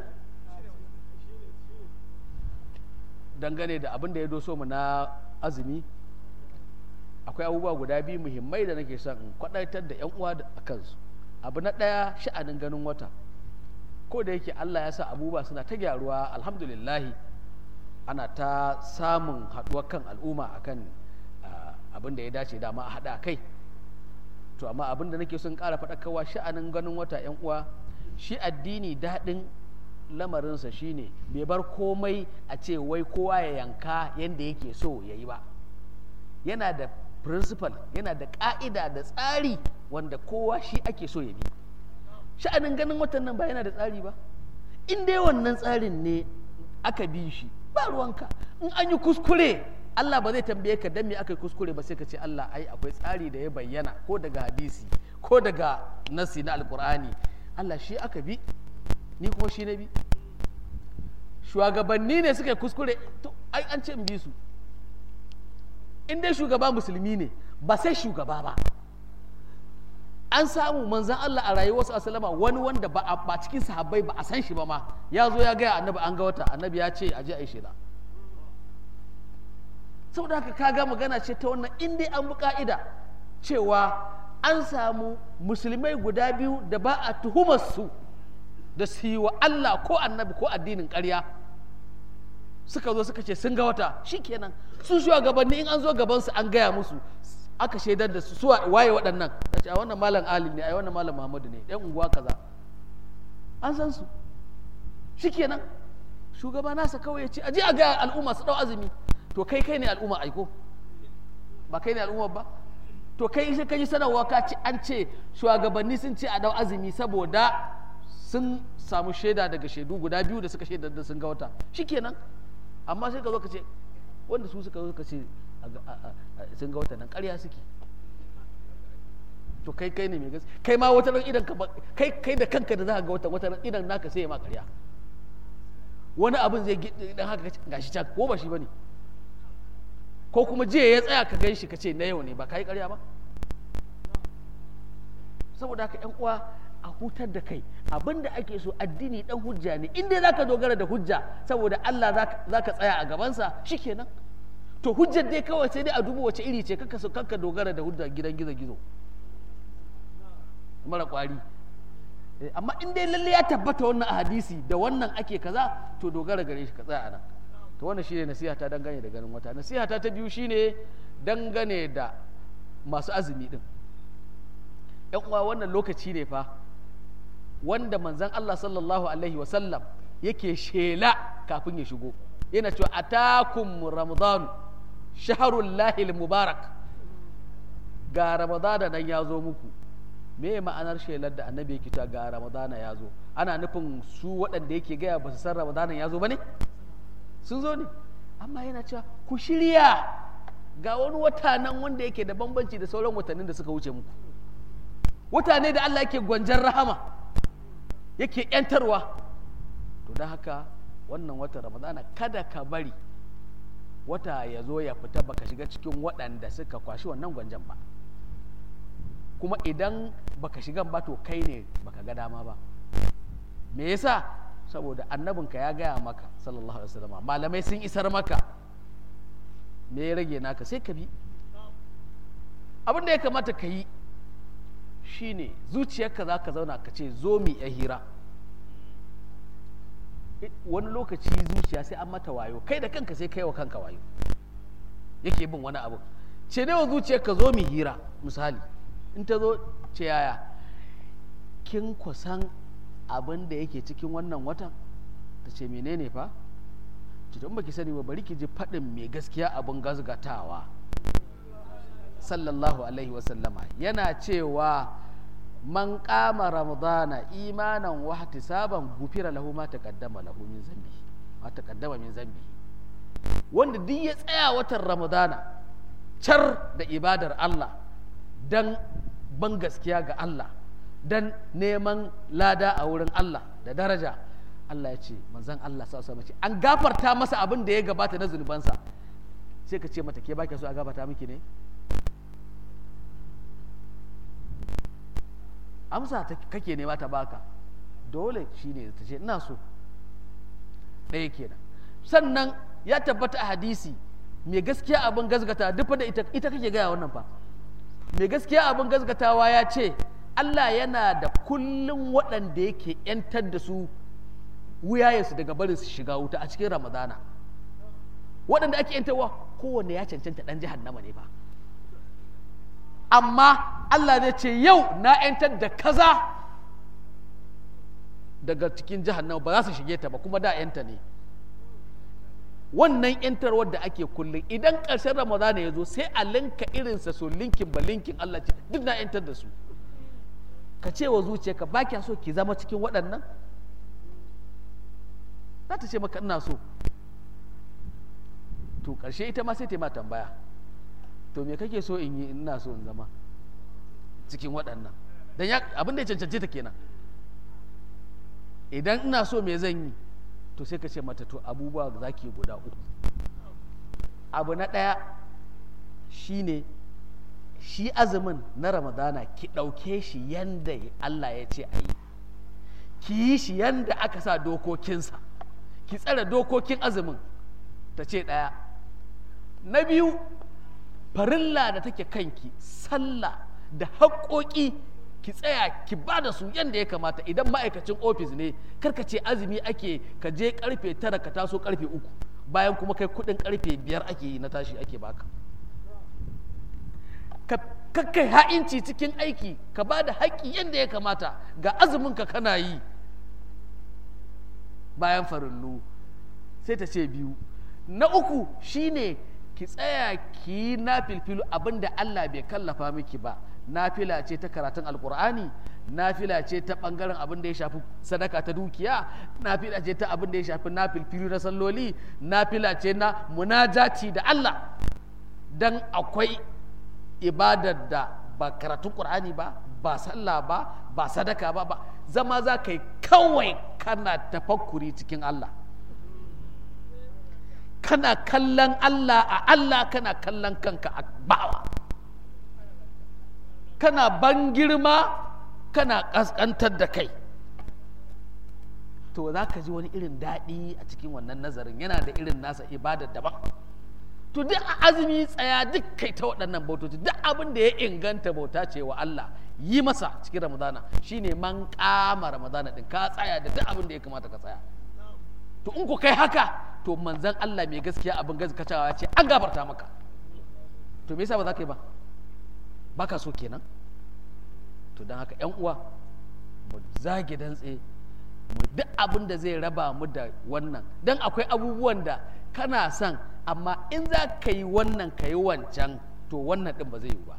Dangane da abin da ya doso mu na azumi, akwai abubuwa guda biyu muhimmai da nake son in kwadaitar da 'yan uwa a kansu. Abu na ɗaya, sha'anin ganin wata. Ko da yake Allah ya sa abubuwa suna ta gyaruwa, alhamdulillahi, ana ta samun haɗuwar kan al'umma akan abin da ya dace dama a haɗa kai. To amma abin da nake son ƙara faɗakarwa, sha'anin ganin wata, 'yan uwa, shi addini daɗin lamarinsa shine bai bar komai a ce wai kowa ya yanka yadda yake so ya yi ba. Yana da principle, yana da ƙa'ida da tsari wanda kowa shi ake so ya bi. Sha'anin ganin watan nan ba yana da tsari ba. In dai wannan tsarin ne aka bi shi, ba ruwanka. In an yi kuskure, Allah ba zai tambaye ka dan me aka yi kuskure ba, sai ka ce Allah ai akwai tsari da ya bayyana, ko daga hadisi ko daga nasi na alkur'ani. Allah shi aka bi, ni kuma shi na bi. Shugabanni ne suka yi kuskure, to ai an ce in bi su. In dai shugaba musulmi ne, ba sai shugaba ba. An samu manzan Allah a rayuwarsa asalama wani wanda ba a cikin sahabbai ba a san shi ba ma, ya zo ya gaya annabi an ga wata, annabi ya ce aje a yi shela. Saboda haka kaga magana ce ta wannan, in dai an bi ka'ida cewa an samu musulmai guda biyu da ba a tuhumar su da su yi wa Allah ko annabi ko addinin ƙarya, suka zo suka ce sun ga wata, shikenan. Su shugabanni in an zo gabansu an gaya musu, aka shaidar da su, suwa waye waɗannan, a ce a wannan malam alim ne, a wannan malam Muhammadu ne, ɗan unguwa kaza, an san su, shikenan. Shugaba nasa kawai ya ce aje a ga al'umma su ɗau azumi. To kai kai ne al'umma aiko, ba kai ne al'umma ba. To kai shi kaji sanarwa ka ce an ce shugabanni sun ce a dau azumi saboda sun samu shaida daga shaidu guda biyu da suka shaidar da sun ga wata, shikenan. Amma sai ka zo ka ce wanda su suka zo ka ce sun ga wata nan, ƙarya suke. To kai kai ne mai gaskiya, kai ma wata ran idan ka kai kai da kanka da za ka ga wata wata ran idan naka sai ya ma ƙarya. Wani abin zai dan haka gashi can, ko ba shi bane. Ko kuma jiya ya tsaya ka gan shi ka ce na yau ne, ba ka yi ƙarya ba. Saboda haka 'yan uwa, a hutar da kai. Abinda ake so addini dan hujja ne, in dai zaka dogara da hujja saboda Allah zaka tsaya a gabansa shikenan. To hujjar dai kawai sai dai a duba wace iri ce, kaka so kaka dogara da hujja gidan gizo gizo mara kwari. Amma in dai lalle ya tabbata wannan a hadisi da wannan ake kaza, to dogara gare shi ka tsaya anan. To wannan shine nasiha ta dangane da ganin wata. Nasiha ta ta biyu shine dangane da masu azumi din. Yan uwa, wannan lokaci ne fa wanda manzon Allah sallallahu alaihi wa sallam yake shela kafin ya shigo, yana cewa atakum ramadan shahrul lahil mubarak, ga ramadana nan ya zo muku. Me ma'anar shelar da annabi yake cewa ga ramadana ya zo? Ana nufin su waɗanda yake gaya ba su san ramadana ya zo ba ne? Sun zo ne, amma yana cewa ku shirya, ga wani wata nan wanda yake da bambanci da sauran watannin da suka wuce muku. Wata ne da Allah yake gwanjar rahama, yake ‘yantarwa. To don haka wannan watan ramadana kada ka bari wata ya zo ya fita baka shiga cikin waɗanda suka kwashi wannan gwanjan ba. Kuma idan baka shigan ba, to kai ne baka ga dama ba. Me yasa? Saboda annabinka ya gaya maka sallallahu alaihi wasallam, malamai sun isar maka, me ya rage naka? Sai ka bi. Abin da ya kamata ka yi shine zuciyarka za ka zauna ka ce zo mi ya hira. Wani lokaci zuciya sai an mata wayo, kai da kanka sai kai wa kanka wayo, yake bin wani abu. Ce ne wa zuciyarka zo mi hira. Misali, in ta zo ce yaya kin kusan abin da yake cikin wannan watan? Ta ce menene fa? Ce don baki sani ba, bari ki ji faɗin mai gaskiya abin gazgatawa sallallahu alaihi wasallama yana cewa man qama ramadana imanan wa ihtisaban gufira lahu ma taqaddama lahu min zambi ma taqaddama min zambi. Wanda duk ya tsaya watan ramadana car da ibadar Allah, dan ban gaskiya ga Allah, dan neman lada a wurin Allah da daraja, Allah ya ce, manzon Allah sallallahu alaihi wasallam an gafarta masa abin da ya gabata na zunubansa. Sai ka ce mata, ke baki so a gafarta miki ne? Amsa ta kake nema ta baka, dole shine ta ce ina so. Ɗaya kenan. Sannan ya tabbata a hadisi, mai gaskiya abin gazgata duk da ita ita kake gaya wannan fa. Mai gaskiya abin gazgatawa ya ce Allah yana da kullum waɗanda yake ‘yantar da su wuyayensu daga barin su shiga wuta a cikin Ramadana. Waɗanda ake ‘yantarwa kowanne ya cancanta ɗan jahannama ne ba. Amma Allah zai ce yau na ‘yantar da kaza daga cikin jahannama, ba za su shige ta ba, kuma da ‘yanta ne. Wannan ‘yantarwar da ake kullum, idan ƙarshen Ramadana ya zo sai a linka irinsa so linkin ba linkin, Allah ce duk na ‘yantar da su. Ka ce wa zuciyarka ba kya so ki zama cikin waɗannan? Za ta ce maka ina so. To ƙarshe ita ma sai ta ma tambaya, to me kake so in yi ina so in zama cikin waɗannan? Dan ya abin da ya cancance ta kenan. Idan ina so me zan yi? To sai ka ce mata to abubuwa za ki guda uku. Abu na ɗaya shine shi azumin na Ramadana ki ɗauke shi yanda Allah ya ce a yi, ki yi shi yanda aka sa dokokinsa, ki tsare dokokin azumin. Ta ce ɗaya. Na biyu, farilla da take kanki, sallah da haƙoƙi, ki tsaya ki ba da su yanda ya kamata. Idan ma'aikacin ofis ne, karka ce azumi ake ka je karfe tara ka taso karfe uku, bayan kuma kai kuɗin karfe biyar ake yi na tashi ake baka. Ka kai ha'inci cikin aiki, ka ba da haƙƙi yanda ya kamata, ga azumin ka kana yi bayan farillu. Sai ta ce biyu. Na uku shine ki tsaya ki yi nafilfilu abinda Allah bai kallafa miki ba. Nafila ce ta karatun alkur'ani, nafila ce ta bangaren abin da ya shafi sadaka ta dukiya, nafila ce ta abin da ya shafi nafilfilu na salloli, nafila ce na munajati da Allah. Dan akwai ibadar da ba karatun qur'ani ba, ba sallah ba, ba sadaka ba, ba zama za ka yi kawai kana tafakkuri cikin Allah, kana kallon Allah a Allah, kana kallon kanka a bawa, kana ban girma kana ƙasƙantar da kai, to za ka ji wani irin daɗi a cikin wannan nazarin, yana da irin nasa ibadar daban. To duk a azumi tsaya duk kai ta waɗannan bautoci, duk abin da ya inganta bauta ce wa Allah yi masa cikin ramadana shine man kama ramadana din, ka tsaya da duk abin da ya kamata ka tsaya. To in ku kai haka, to manzan Allah mai gaskiya abin gaskatawa ya ce an gafarta maka. To me yasa ba za ka yi ba? Baka so kenan? To don haka ƴan uwa mu zage dantse, mu duk abin da zai raba mu da wannan, dan akwai abubuwan da kana son, amma in za ka yi wannan ka yi wancan, to wannan ɗin ba zai yi ba.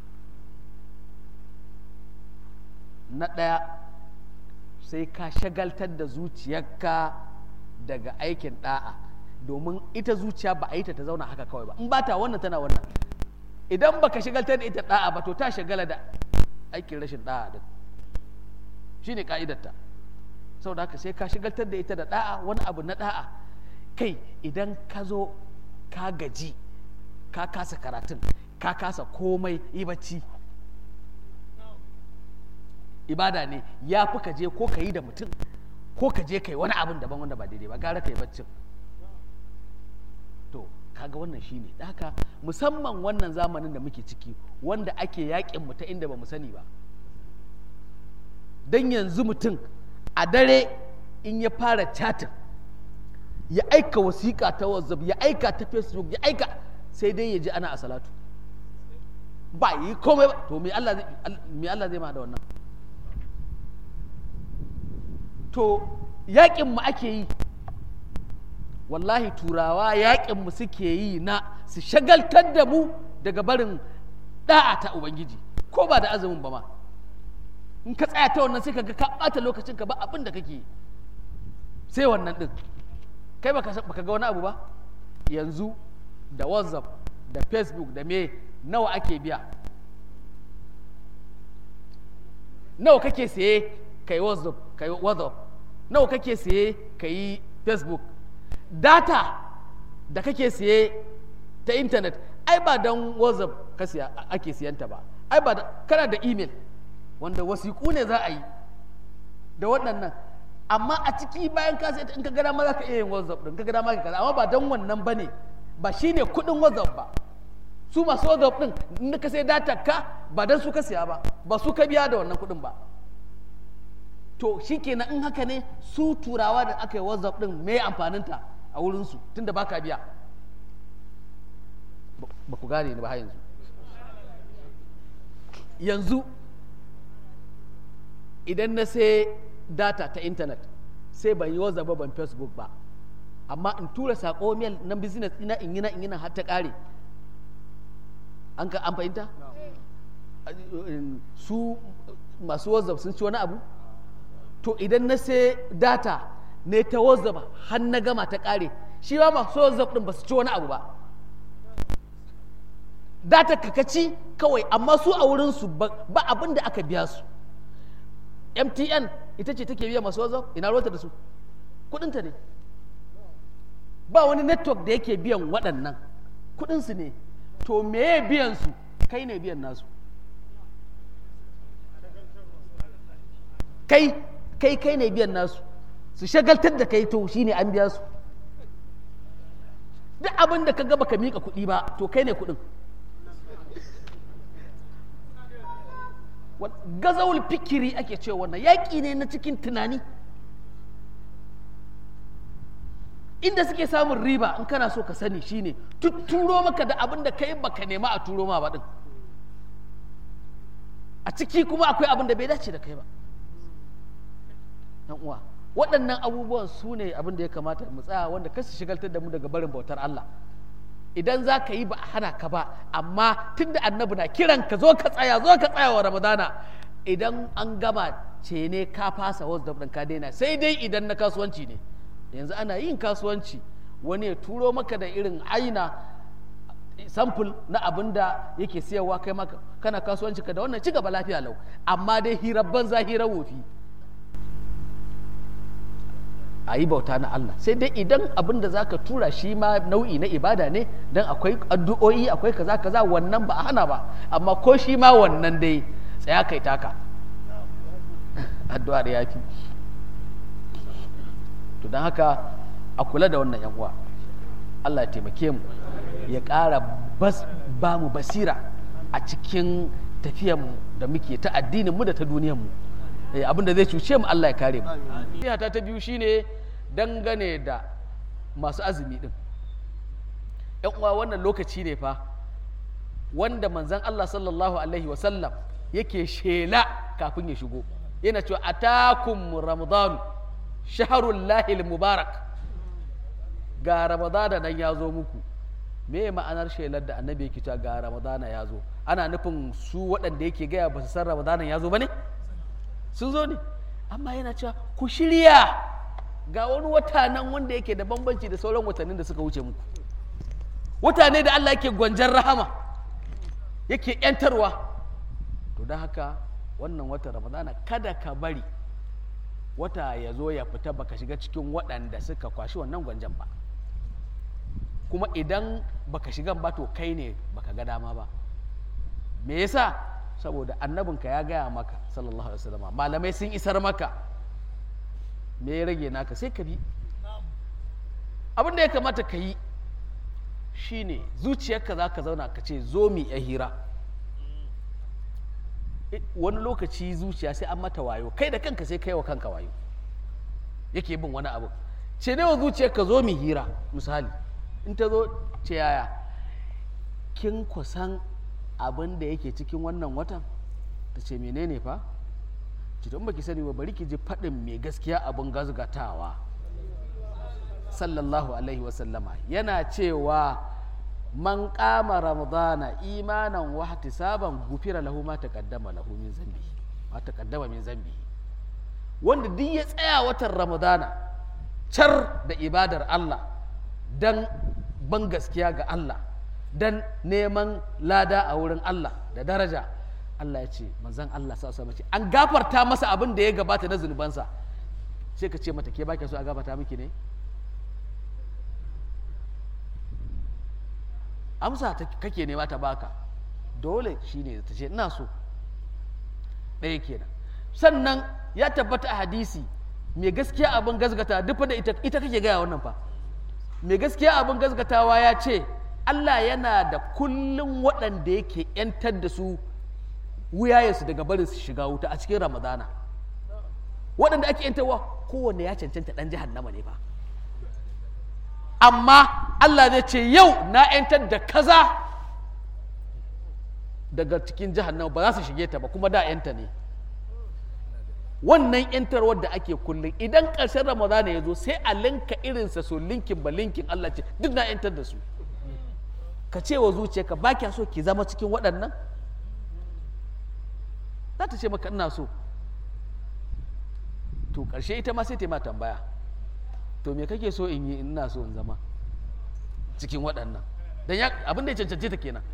Na ɗaya, sai ka shagaltar da zuciyarka daga aikin ɗa'a, domin ita zuciya ba a yi ta ta zauna haka kawai ba, in ba ta wannan tana wannan. Idan baka shagaltar da ita ɗa'a ba, to ta shagala da aikin rashin ɗa'a din, shi ne ƙa'idarta. Saboda haka sai ka shagaltar da ita da ɗa'a, wani abu na ɗa'a. Kai idan ka zo ka gaji, ka kasa karatun, ka kasa komai, yi bacci. Ibada ne, ya fi ka je ko ka yi da mutum, ko ka je ka yi wani abin daban wanda ba daidai ba, gara ka yi baccin. To kaga wannan shi ne, haka musamman wannan zamanin da muke ciki, wanda ake yakin mu ta inda ba mu sani ba. Dan yanzu mutum a dare in ya fara chatin, ya aika wasiƙa ta WhatsApp, ya aika ta Facebook, ya aika, sai dai ya ji ana a salatu, ba yi komai ba. To me Allah zai me Allah zai ma da wannan? To yaƙin mu ake yi, wallahi turawa yaƙin mu suke yi na su shagaltar da mu daga barin da'a ta Ubangiji, ko ba da azumin ba ma. In ka tsaya ta wannan sai ka ga ka ɓata lokacin ka ba abin da kake, sai wannan ɗin. Kai baka ga wani abu ba? Yanzu da WhatsApp da Facebook da me nawa ake biya? Nawa kake siye kai WhatsApp kai WhatsApp? Nawa kake siye kai Facebook? Data da kake siye ta internet, ai ba don WhatsApp ka siya ake siyanta ba, ai ba kana da email wanda wasiƙu ne za a yi da waɗannan, amma a ciki bayan ka sai in ka gada ma za ka iya yin WhatsApp din, ka gada ma ka kaza, amma ba don wannan ba ne, ba shi ne kuɗin WhatsApp ba. Su masu WhatsApp din in ka sai data ka ba don su ka siya ba, ba su ka biya da wannan kuɗin ba. To shi kenan in haka ne, su turawa da aka yi WhatsApp din me amfaninta a wurinsu tunda ba ka biya? Ba ku gane ni ba har yanzu. Yanzu idan na sai data ta intanet, sai ban yi WhatsApp ba, ban Facebook ba, amma in tura saƙo mail na business ina in yana in yana har ta ƙare, an ka an fahimta? Su masu WhatsApp sun ci wani abu? To idan na sai data ne ta WhatsApp har na gama ta ƙare, shi ma masu WhatsApp ɗin ba su ci wani abu ba. Data kakaci kawai, amma su a wurinsu ba abin da aka biya su. M T N ita ce take biya masu WhatsApp, ina ruwanta da su, kudinta ne. Ba wani network da yake biyan waɗannan, kudinsu ne. To meye biyan su? Kai ne biyan nasu. Kai kai kai ne biyan nasu, su shagaltar da kai, to shine an biya su. Duk abin da ka ga baka mika kuɗi ba, to kai ne kuɗin. Gazawul fikiri ake cewa wannan yaƙi ne na cikin tunani, inda suke samun riba in kana so ka sani shine tutturo maka da abin da kai baka nema a turo ma ba din, a ciki kuma akwai abin da bai dace da kai ba. Yan uwa, waɗannan abubuwan su ne abin da ya kamata mu tsaya, wanda kasu shigaltar da mu daga barin bautar Allah. Idan za ka yi ba a hana ka ba, amma tun da annabi na kiran ka zo ka tsaya, zo ka tsaya wa Ramadana, idan an gama ce ne ka fasa wasu dabdan ka daina, sai dai idan na kasuwanci ne. Yanzu ana yin kasuwanci, wani ya turo maka da irin aina sample na abin da yake siyarwa, kai maka kana kasuwanci ka da wannan, ci gaba lafiya lau, amma dai hirar banza hirar wofi. A yi bauta na Allah, sai dai idan abin da za ka tura shi ma nau'i na ibada ne, don akwai addu'o'i akwai kaza kaza, wannan ba a hana ba, amma ko shi ma wannan dai tsaya kai taka. addu'ar ya fi. To don haka a kula da wannan yan uwa, Allah ya taimake mu ya ƙara bas ba mu basira a cikin tafiyar mu da muke ta addinin mu da ta duniyar mu, abinda zai cuce mu Allah ya kare mu. Ta ta biyu shine dangane da masu azumi din. Yan uwa, wannan lokaci ne fa wanda manzon Allah sallallahu alaihi wasallam yake shela kafin ya shigo, yana cewa atakum ramadan shahrul lahil mubarak, ga ramadana nan ya zo muku. Me ma'anar shelar da annabi yake cewa ga ramadana ya zo? Ana nufin su waɗanda yake gaya ba su san ramadana ya zo ba ne? Sun zo ne, amma yana cewa ku shirya, ga wani wata nan wanda yake da bambanci da sauran watannin da suka wuce muku. Wata ne da Allah yake gwanjar rahama, yake ‘yantarwa. To don haka wannan watan ramadana kada ka bari wata ya zo ya fita baka shiga cikin waɗanda suka kwashi wannan gwanjan ba. Kuma idan baka shiga ba to kai ne baka ga dama ba. Me yasa? Saboda annabinka ya gaya maka sallallahu alaihi wasallam, malamai sun isar maka, me ya rage naka? Sai ka bi. Abin da ya kamata ka yi shine zuciyarka za ka zauna ka ce zo mi ya hira. Wani lokaci zuciya sai an mata wayo, kai da kanka sai kai wa kanka wayo, yake bin wani abu. Ce ne wa zuciyarka zo mi hira. Misali in ta zo ce yaya kin kusan abin da yake cikin wannan watan? Ta ce menene fa? Ce to in baki sani ba bari ki ji faɗin mai gaskiya abin gazgatawa sallallahu alaihi wasallama yana cewa man qama ramadana imanan wa ihtisaban gufira lahu ma taqaddama lahu min zambi ma taqaddama min zambi. Wanda duk ya tsaya watan ramadana car da ibadar Allah dan ban gaskiya ga Allah, dan neman lada a wurin Allah da daraja, Allah ya ce, manzon Allah sa sama ce an gafarta masa abin da ya gabata na zunubansa. Sai ka ce mata ke baki so a gafarta miki ne? Amsa ta kake nema ta baka, dole shine ta ce ina so. Ɗaya kenan. Sannan ya tabbata a hadisi, mai gaskiya abin gazgata duk da ita ita kake gaya wannan fa. Mai gaskiya abin gazgatawa ya ce Allah yana da kullum waɗanda yake ‘yantar da su wuyayensu daga barin su shiga wuta a cikin Ramadana. Waɗanda ake ‘yantarwa kowanne ya cancanta ɗan jahannama ne ba. Amma Allah zai ce yau na ‘yantar da kaza daga cikin jahannama ba za su shige ta ba, kuma da ‘yanta ne. Wannan ‘yantarwar da ake kullum idan ƙarshen Ramadana ya zo sai a linka irinsa so linkin ba linkin, Allah ce duk na ‘yantar da su. Ka ce wa zuciyarka ba kya so ki zama cikin waɗannan? Za ta ce maka ina so. To ƙarshe ita ma sai ta ma tambaya, to me kake so in yi ina so in zama cikin waɗannan? Dan ya abin da ya cancance ta kenan.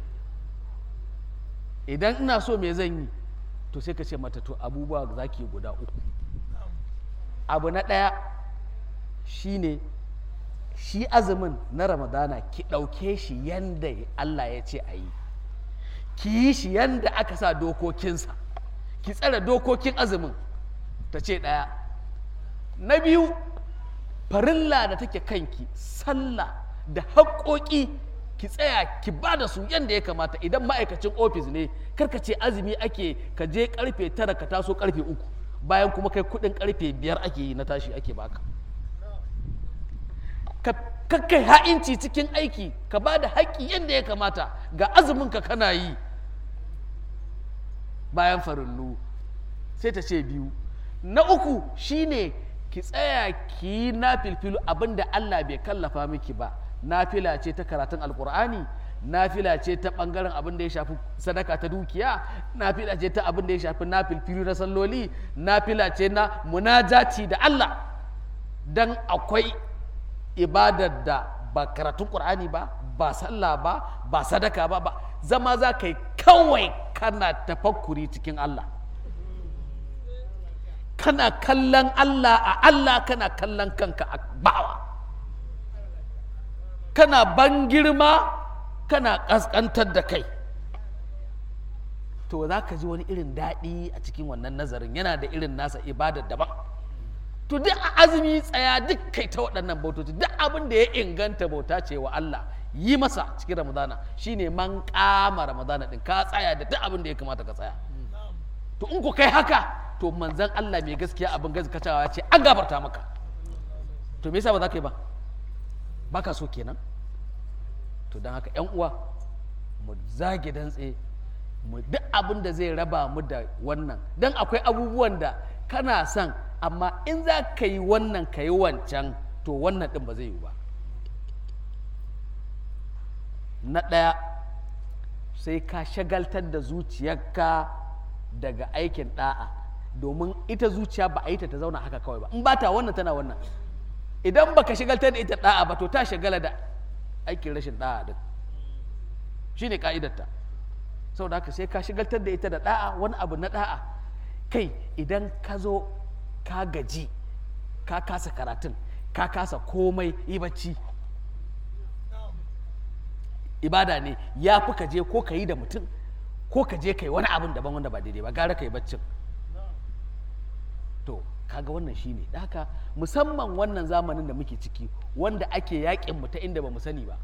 Idan ina so me zan yi? To sai ka ce mata to abubuwa za ki guda uku. Abu na ɗaya shine shi azumin na Ramadana ki ɗauke shi yanda Allah ya ce a yi, ki yi shi yanda aka sa dokokinsa, ki tsare dokokin azumin. Ta ce ɗaya. Na biyu, farilla da take kanki, sallah da haƙoƙi ki tsaya ki ba da su yanda ya kamata. Idan ma'aikacin ofis ne, karka ce azumi ake ka je karfe tara ka taso karfe uku, bayan kuma kai kuɗin karfe biyar ake yi na tashi ake baka. Ka kai ha'inci cikin aiki, ka ba da haƙƙi yadda ya kamata, ga azuminka kana yi bayan farillu. Sai ta ce biyu. Na uku shine ki tsaya ki yi nafilfilu abinda Allah bai kallafa miki ba. Nafila ce ta karatun alkur'ani, nafila ce ta ɓangaren abin da ya shafi sadaka ta dukiya, nafila ce ta abin da ya shafi nafilfilu na salloli, nafila ce na munajati da Allah. Dan akwai ibadar da ba karatun ƙur'ani ba, ba sallah ba, ba sadaka ba, ba zama za ka yi kawai kana tafakkuri cikin Allah, kana kallon Allah a Allah, kana kallon kanka a bawa, kana ban girma, kana ƙasƙantar da kai. to za ka ji wani irin daɗi a cikin wannan nazarin, yana da irin nasa ibadar daban. To duk a azumi tsaya duk kai ta waɗannan bautoci, duk abin da ya inganta bauta ce wa Allah yi masa cikin ramadana shine man kama ramadana din, ka tsaya da duk abin da ya kamata ka tsaya. To in ku kai haka, to manzan Allah mai gaskiya abin gaskatawa ce an gafarta maka. To me yasa ba za ka yi ba? Baka so kenan? To don haka ƴan uwa mu zage dantse, mu duk abin da zai raba mu da wannan, dan akwai abubuwan da kana son, amma in za ka yi wannan ka yi wancan, to wannan ɗin ba zai yi ba. Na ɗaya, sai ka shagaltar da zuciyarka daga aikin ɗa'a, domin ita zuciya ba a yi ta ta zauna haka kawai ba, in ba ta wannan tana wannan. Idan ba ka shagaltar da ita ɗa'a ba, to ta shagala da aikin rashin ɗa'a din, shi ne ƙa'idarta. Saboda haka sai ka shagaltar da ita da ɗa'a, wani abu na ɗa'a. Kai idan ka zo ka gaji, ka kasa karatun, ka kasa komai, yi bacci. Ibada ne, ya fi ka je ko ka yi da mutum, ko ka je ka yi wani abin daban wanda ba daidai ba, gara ka yi baccin. To kaga wannan shi ne, haka musamman wannan zamanin da muke ciki, wanda ake yakin mu ta inda ba mu sani ba.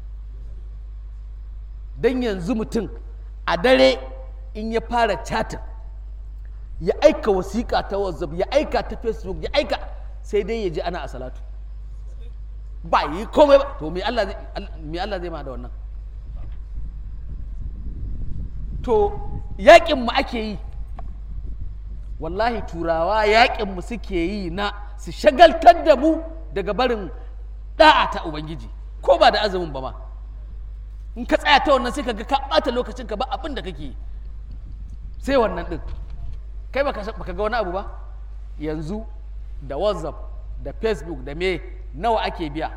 Don yanzu mutum a dare in ya fara chatin, ya aika wasiƙa ta WhatsApp, ya aika ta Facebook, ya aika, sai dai ya ji ana a salatu, ba yi komai ba. To me Allah zai ma da wannan? To yaƙin mu ake yi, wallahi turawa yaƙin mu suke yi na su shagaltar da mu daga barin da'a ta Ubangiji, ko ba da azumin ba ma. In ka tsaya ta wannan sai ka ga ka ɓata lokacin ka, ba abin da kake yi sai wannan ɗin. Kai baka ga wani abu ba? Yanzu da WhatsApp da Facebook da me, nawa ake biya?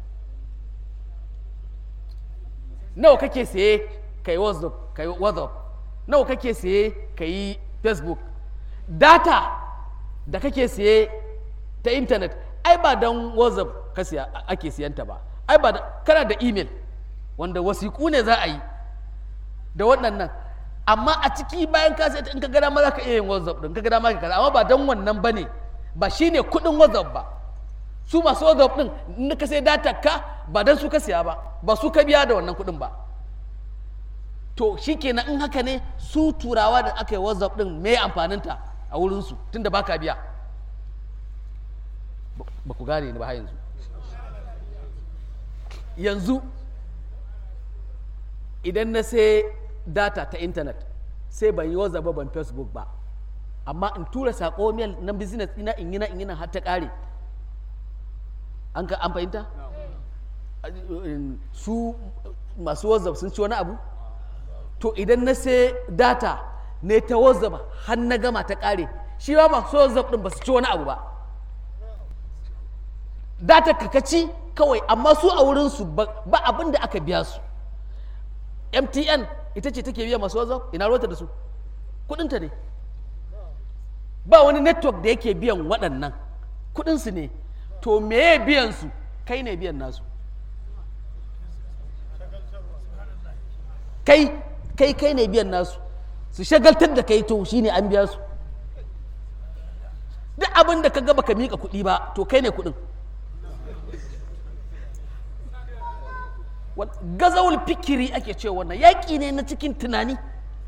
Nawa kake saye kai WhatsApp kai WhatsApp? Nawa kake saye kai Facebook? Data da kake saye ta internet, ai ba don WhatsApp ka siya ake siyanta ba, ai ba kana da email wanda wasiƙu ne za a yi da waɗannan. Amma a ciki bayan ka sai in ka gada ma za ka iya yin WhatsApp din, ka gada ma ka kaza, amma ba don wannan bane, ba shine kuɗin WhatsApp ba. Su masu WhatsApp din in ka sai data ka, ba don su ka siya ba, ba su ka biya da wannan kuɗin ba. To shikenan in haka ne, su turawa da aka yi WhatsApp din me amfaninta a wurinsu tunda ba ka biya? Ba ku gane ni ba yanzu. Yanzu idan na sai data ta intanet, sai ban yi WhatsApp ba, ban Facebook ba, amma in tura saƙo mail na business ina in yi na in yi na har ta ƙare. An ka an fahimta? Su masu WhatsApp sun ci wani abu? To idan na sai data ne ta WhatsApp har na gama ta ƙare, shi ba masu WhatsApp ɗin ba su ci wani abu ba. Data kakaci kawai, amma su a wurinsu ba abin da aka biya su. M T N ita ce take biya masu WhatsApp, ina rota da su, kudinta ne. Ba wani network da yake biyan waɗannan, kudinsu ne. To meye biyan su? Kai ne biyan nasu. Kai kai kai ne biyan nasu, su shagaltar da kai, to shine an biya su. Duk abin da ka ga baka mika kuɗi ba, to kai ne kuɗin. Gazawul fikiri ake ce wannan, yaƙi ne na cikin tunani,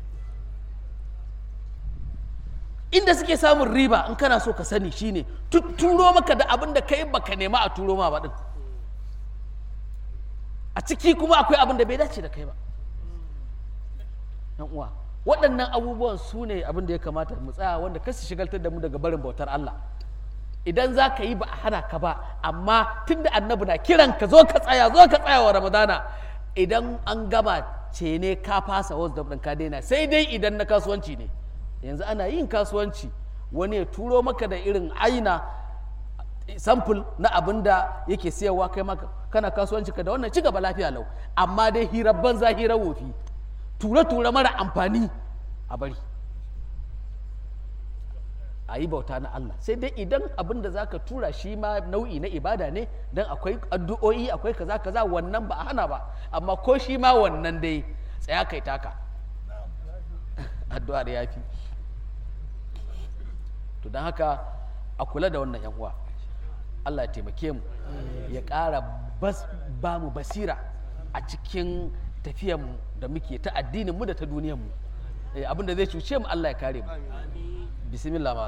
inda suke samun riba in kana so ka sani shine tutturo maka da abin da kai baka nema a turo ma ba din. A ciki kuma akwai abin da bai dace da kai ba. Yan uwa, waɗannan abubuwan su ne abin da ya kamata mu tsaya, wanda kasu shigaltar da mu daga barin bautar Allah. Idan za ka yi ba a hana ka ba, amma tun da annabi na kiran ka zo ka tsaya, zo ka tsaya wa Ramadana, idan an gama ce ne ka fasa wasu ɗin ka daina, sai dai idan na kasuwanci ne. Yanzu ana yin kasuwanci, wani ya turo maka da irin aina sample na abin da yake siyarwa, kai maka kana kasuwanci ka da wannan, ci gaba lafiya lau. Amma dai hirar banza, hirar wofi, ture-ture mara amfani a bari. A yi bauta na Allah, sai dai idan abin da za ka tura shi ma nau'i na ibada ne, don akwai addu'o'i, akwai kaza kaza, wannan ba a hana ba. Amma ko shi ma wannan dai tsaya kai taka. addu'a da yafi to don haka a kula da wannan yan uwa Allah ya taimake mu ya ƙara ba mu basira a cikin tafiyar mu da muke ta addinin mu da ta duniyar mu abinda zai cuce mu Allah ya kare mu bismillah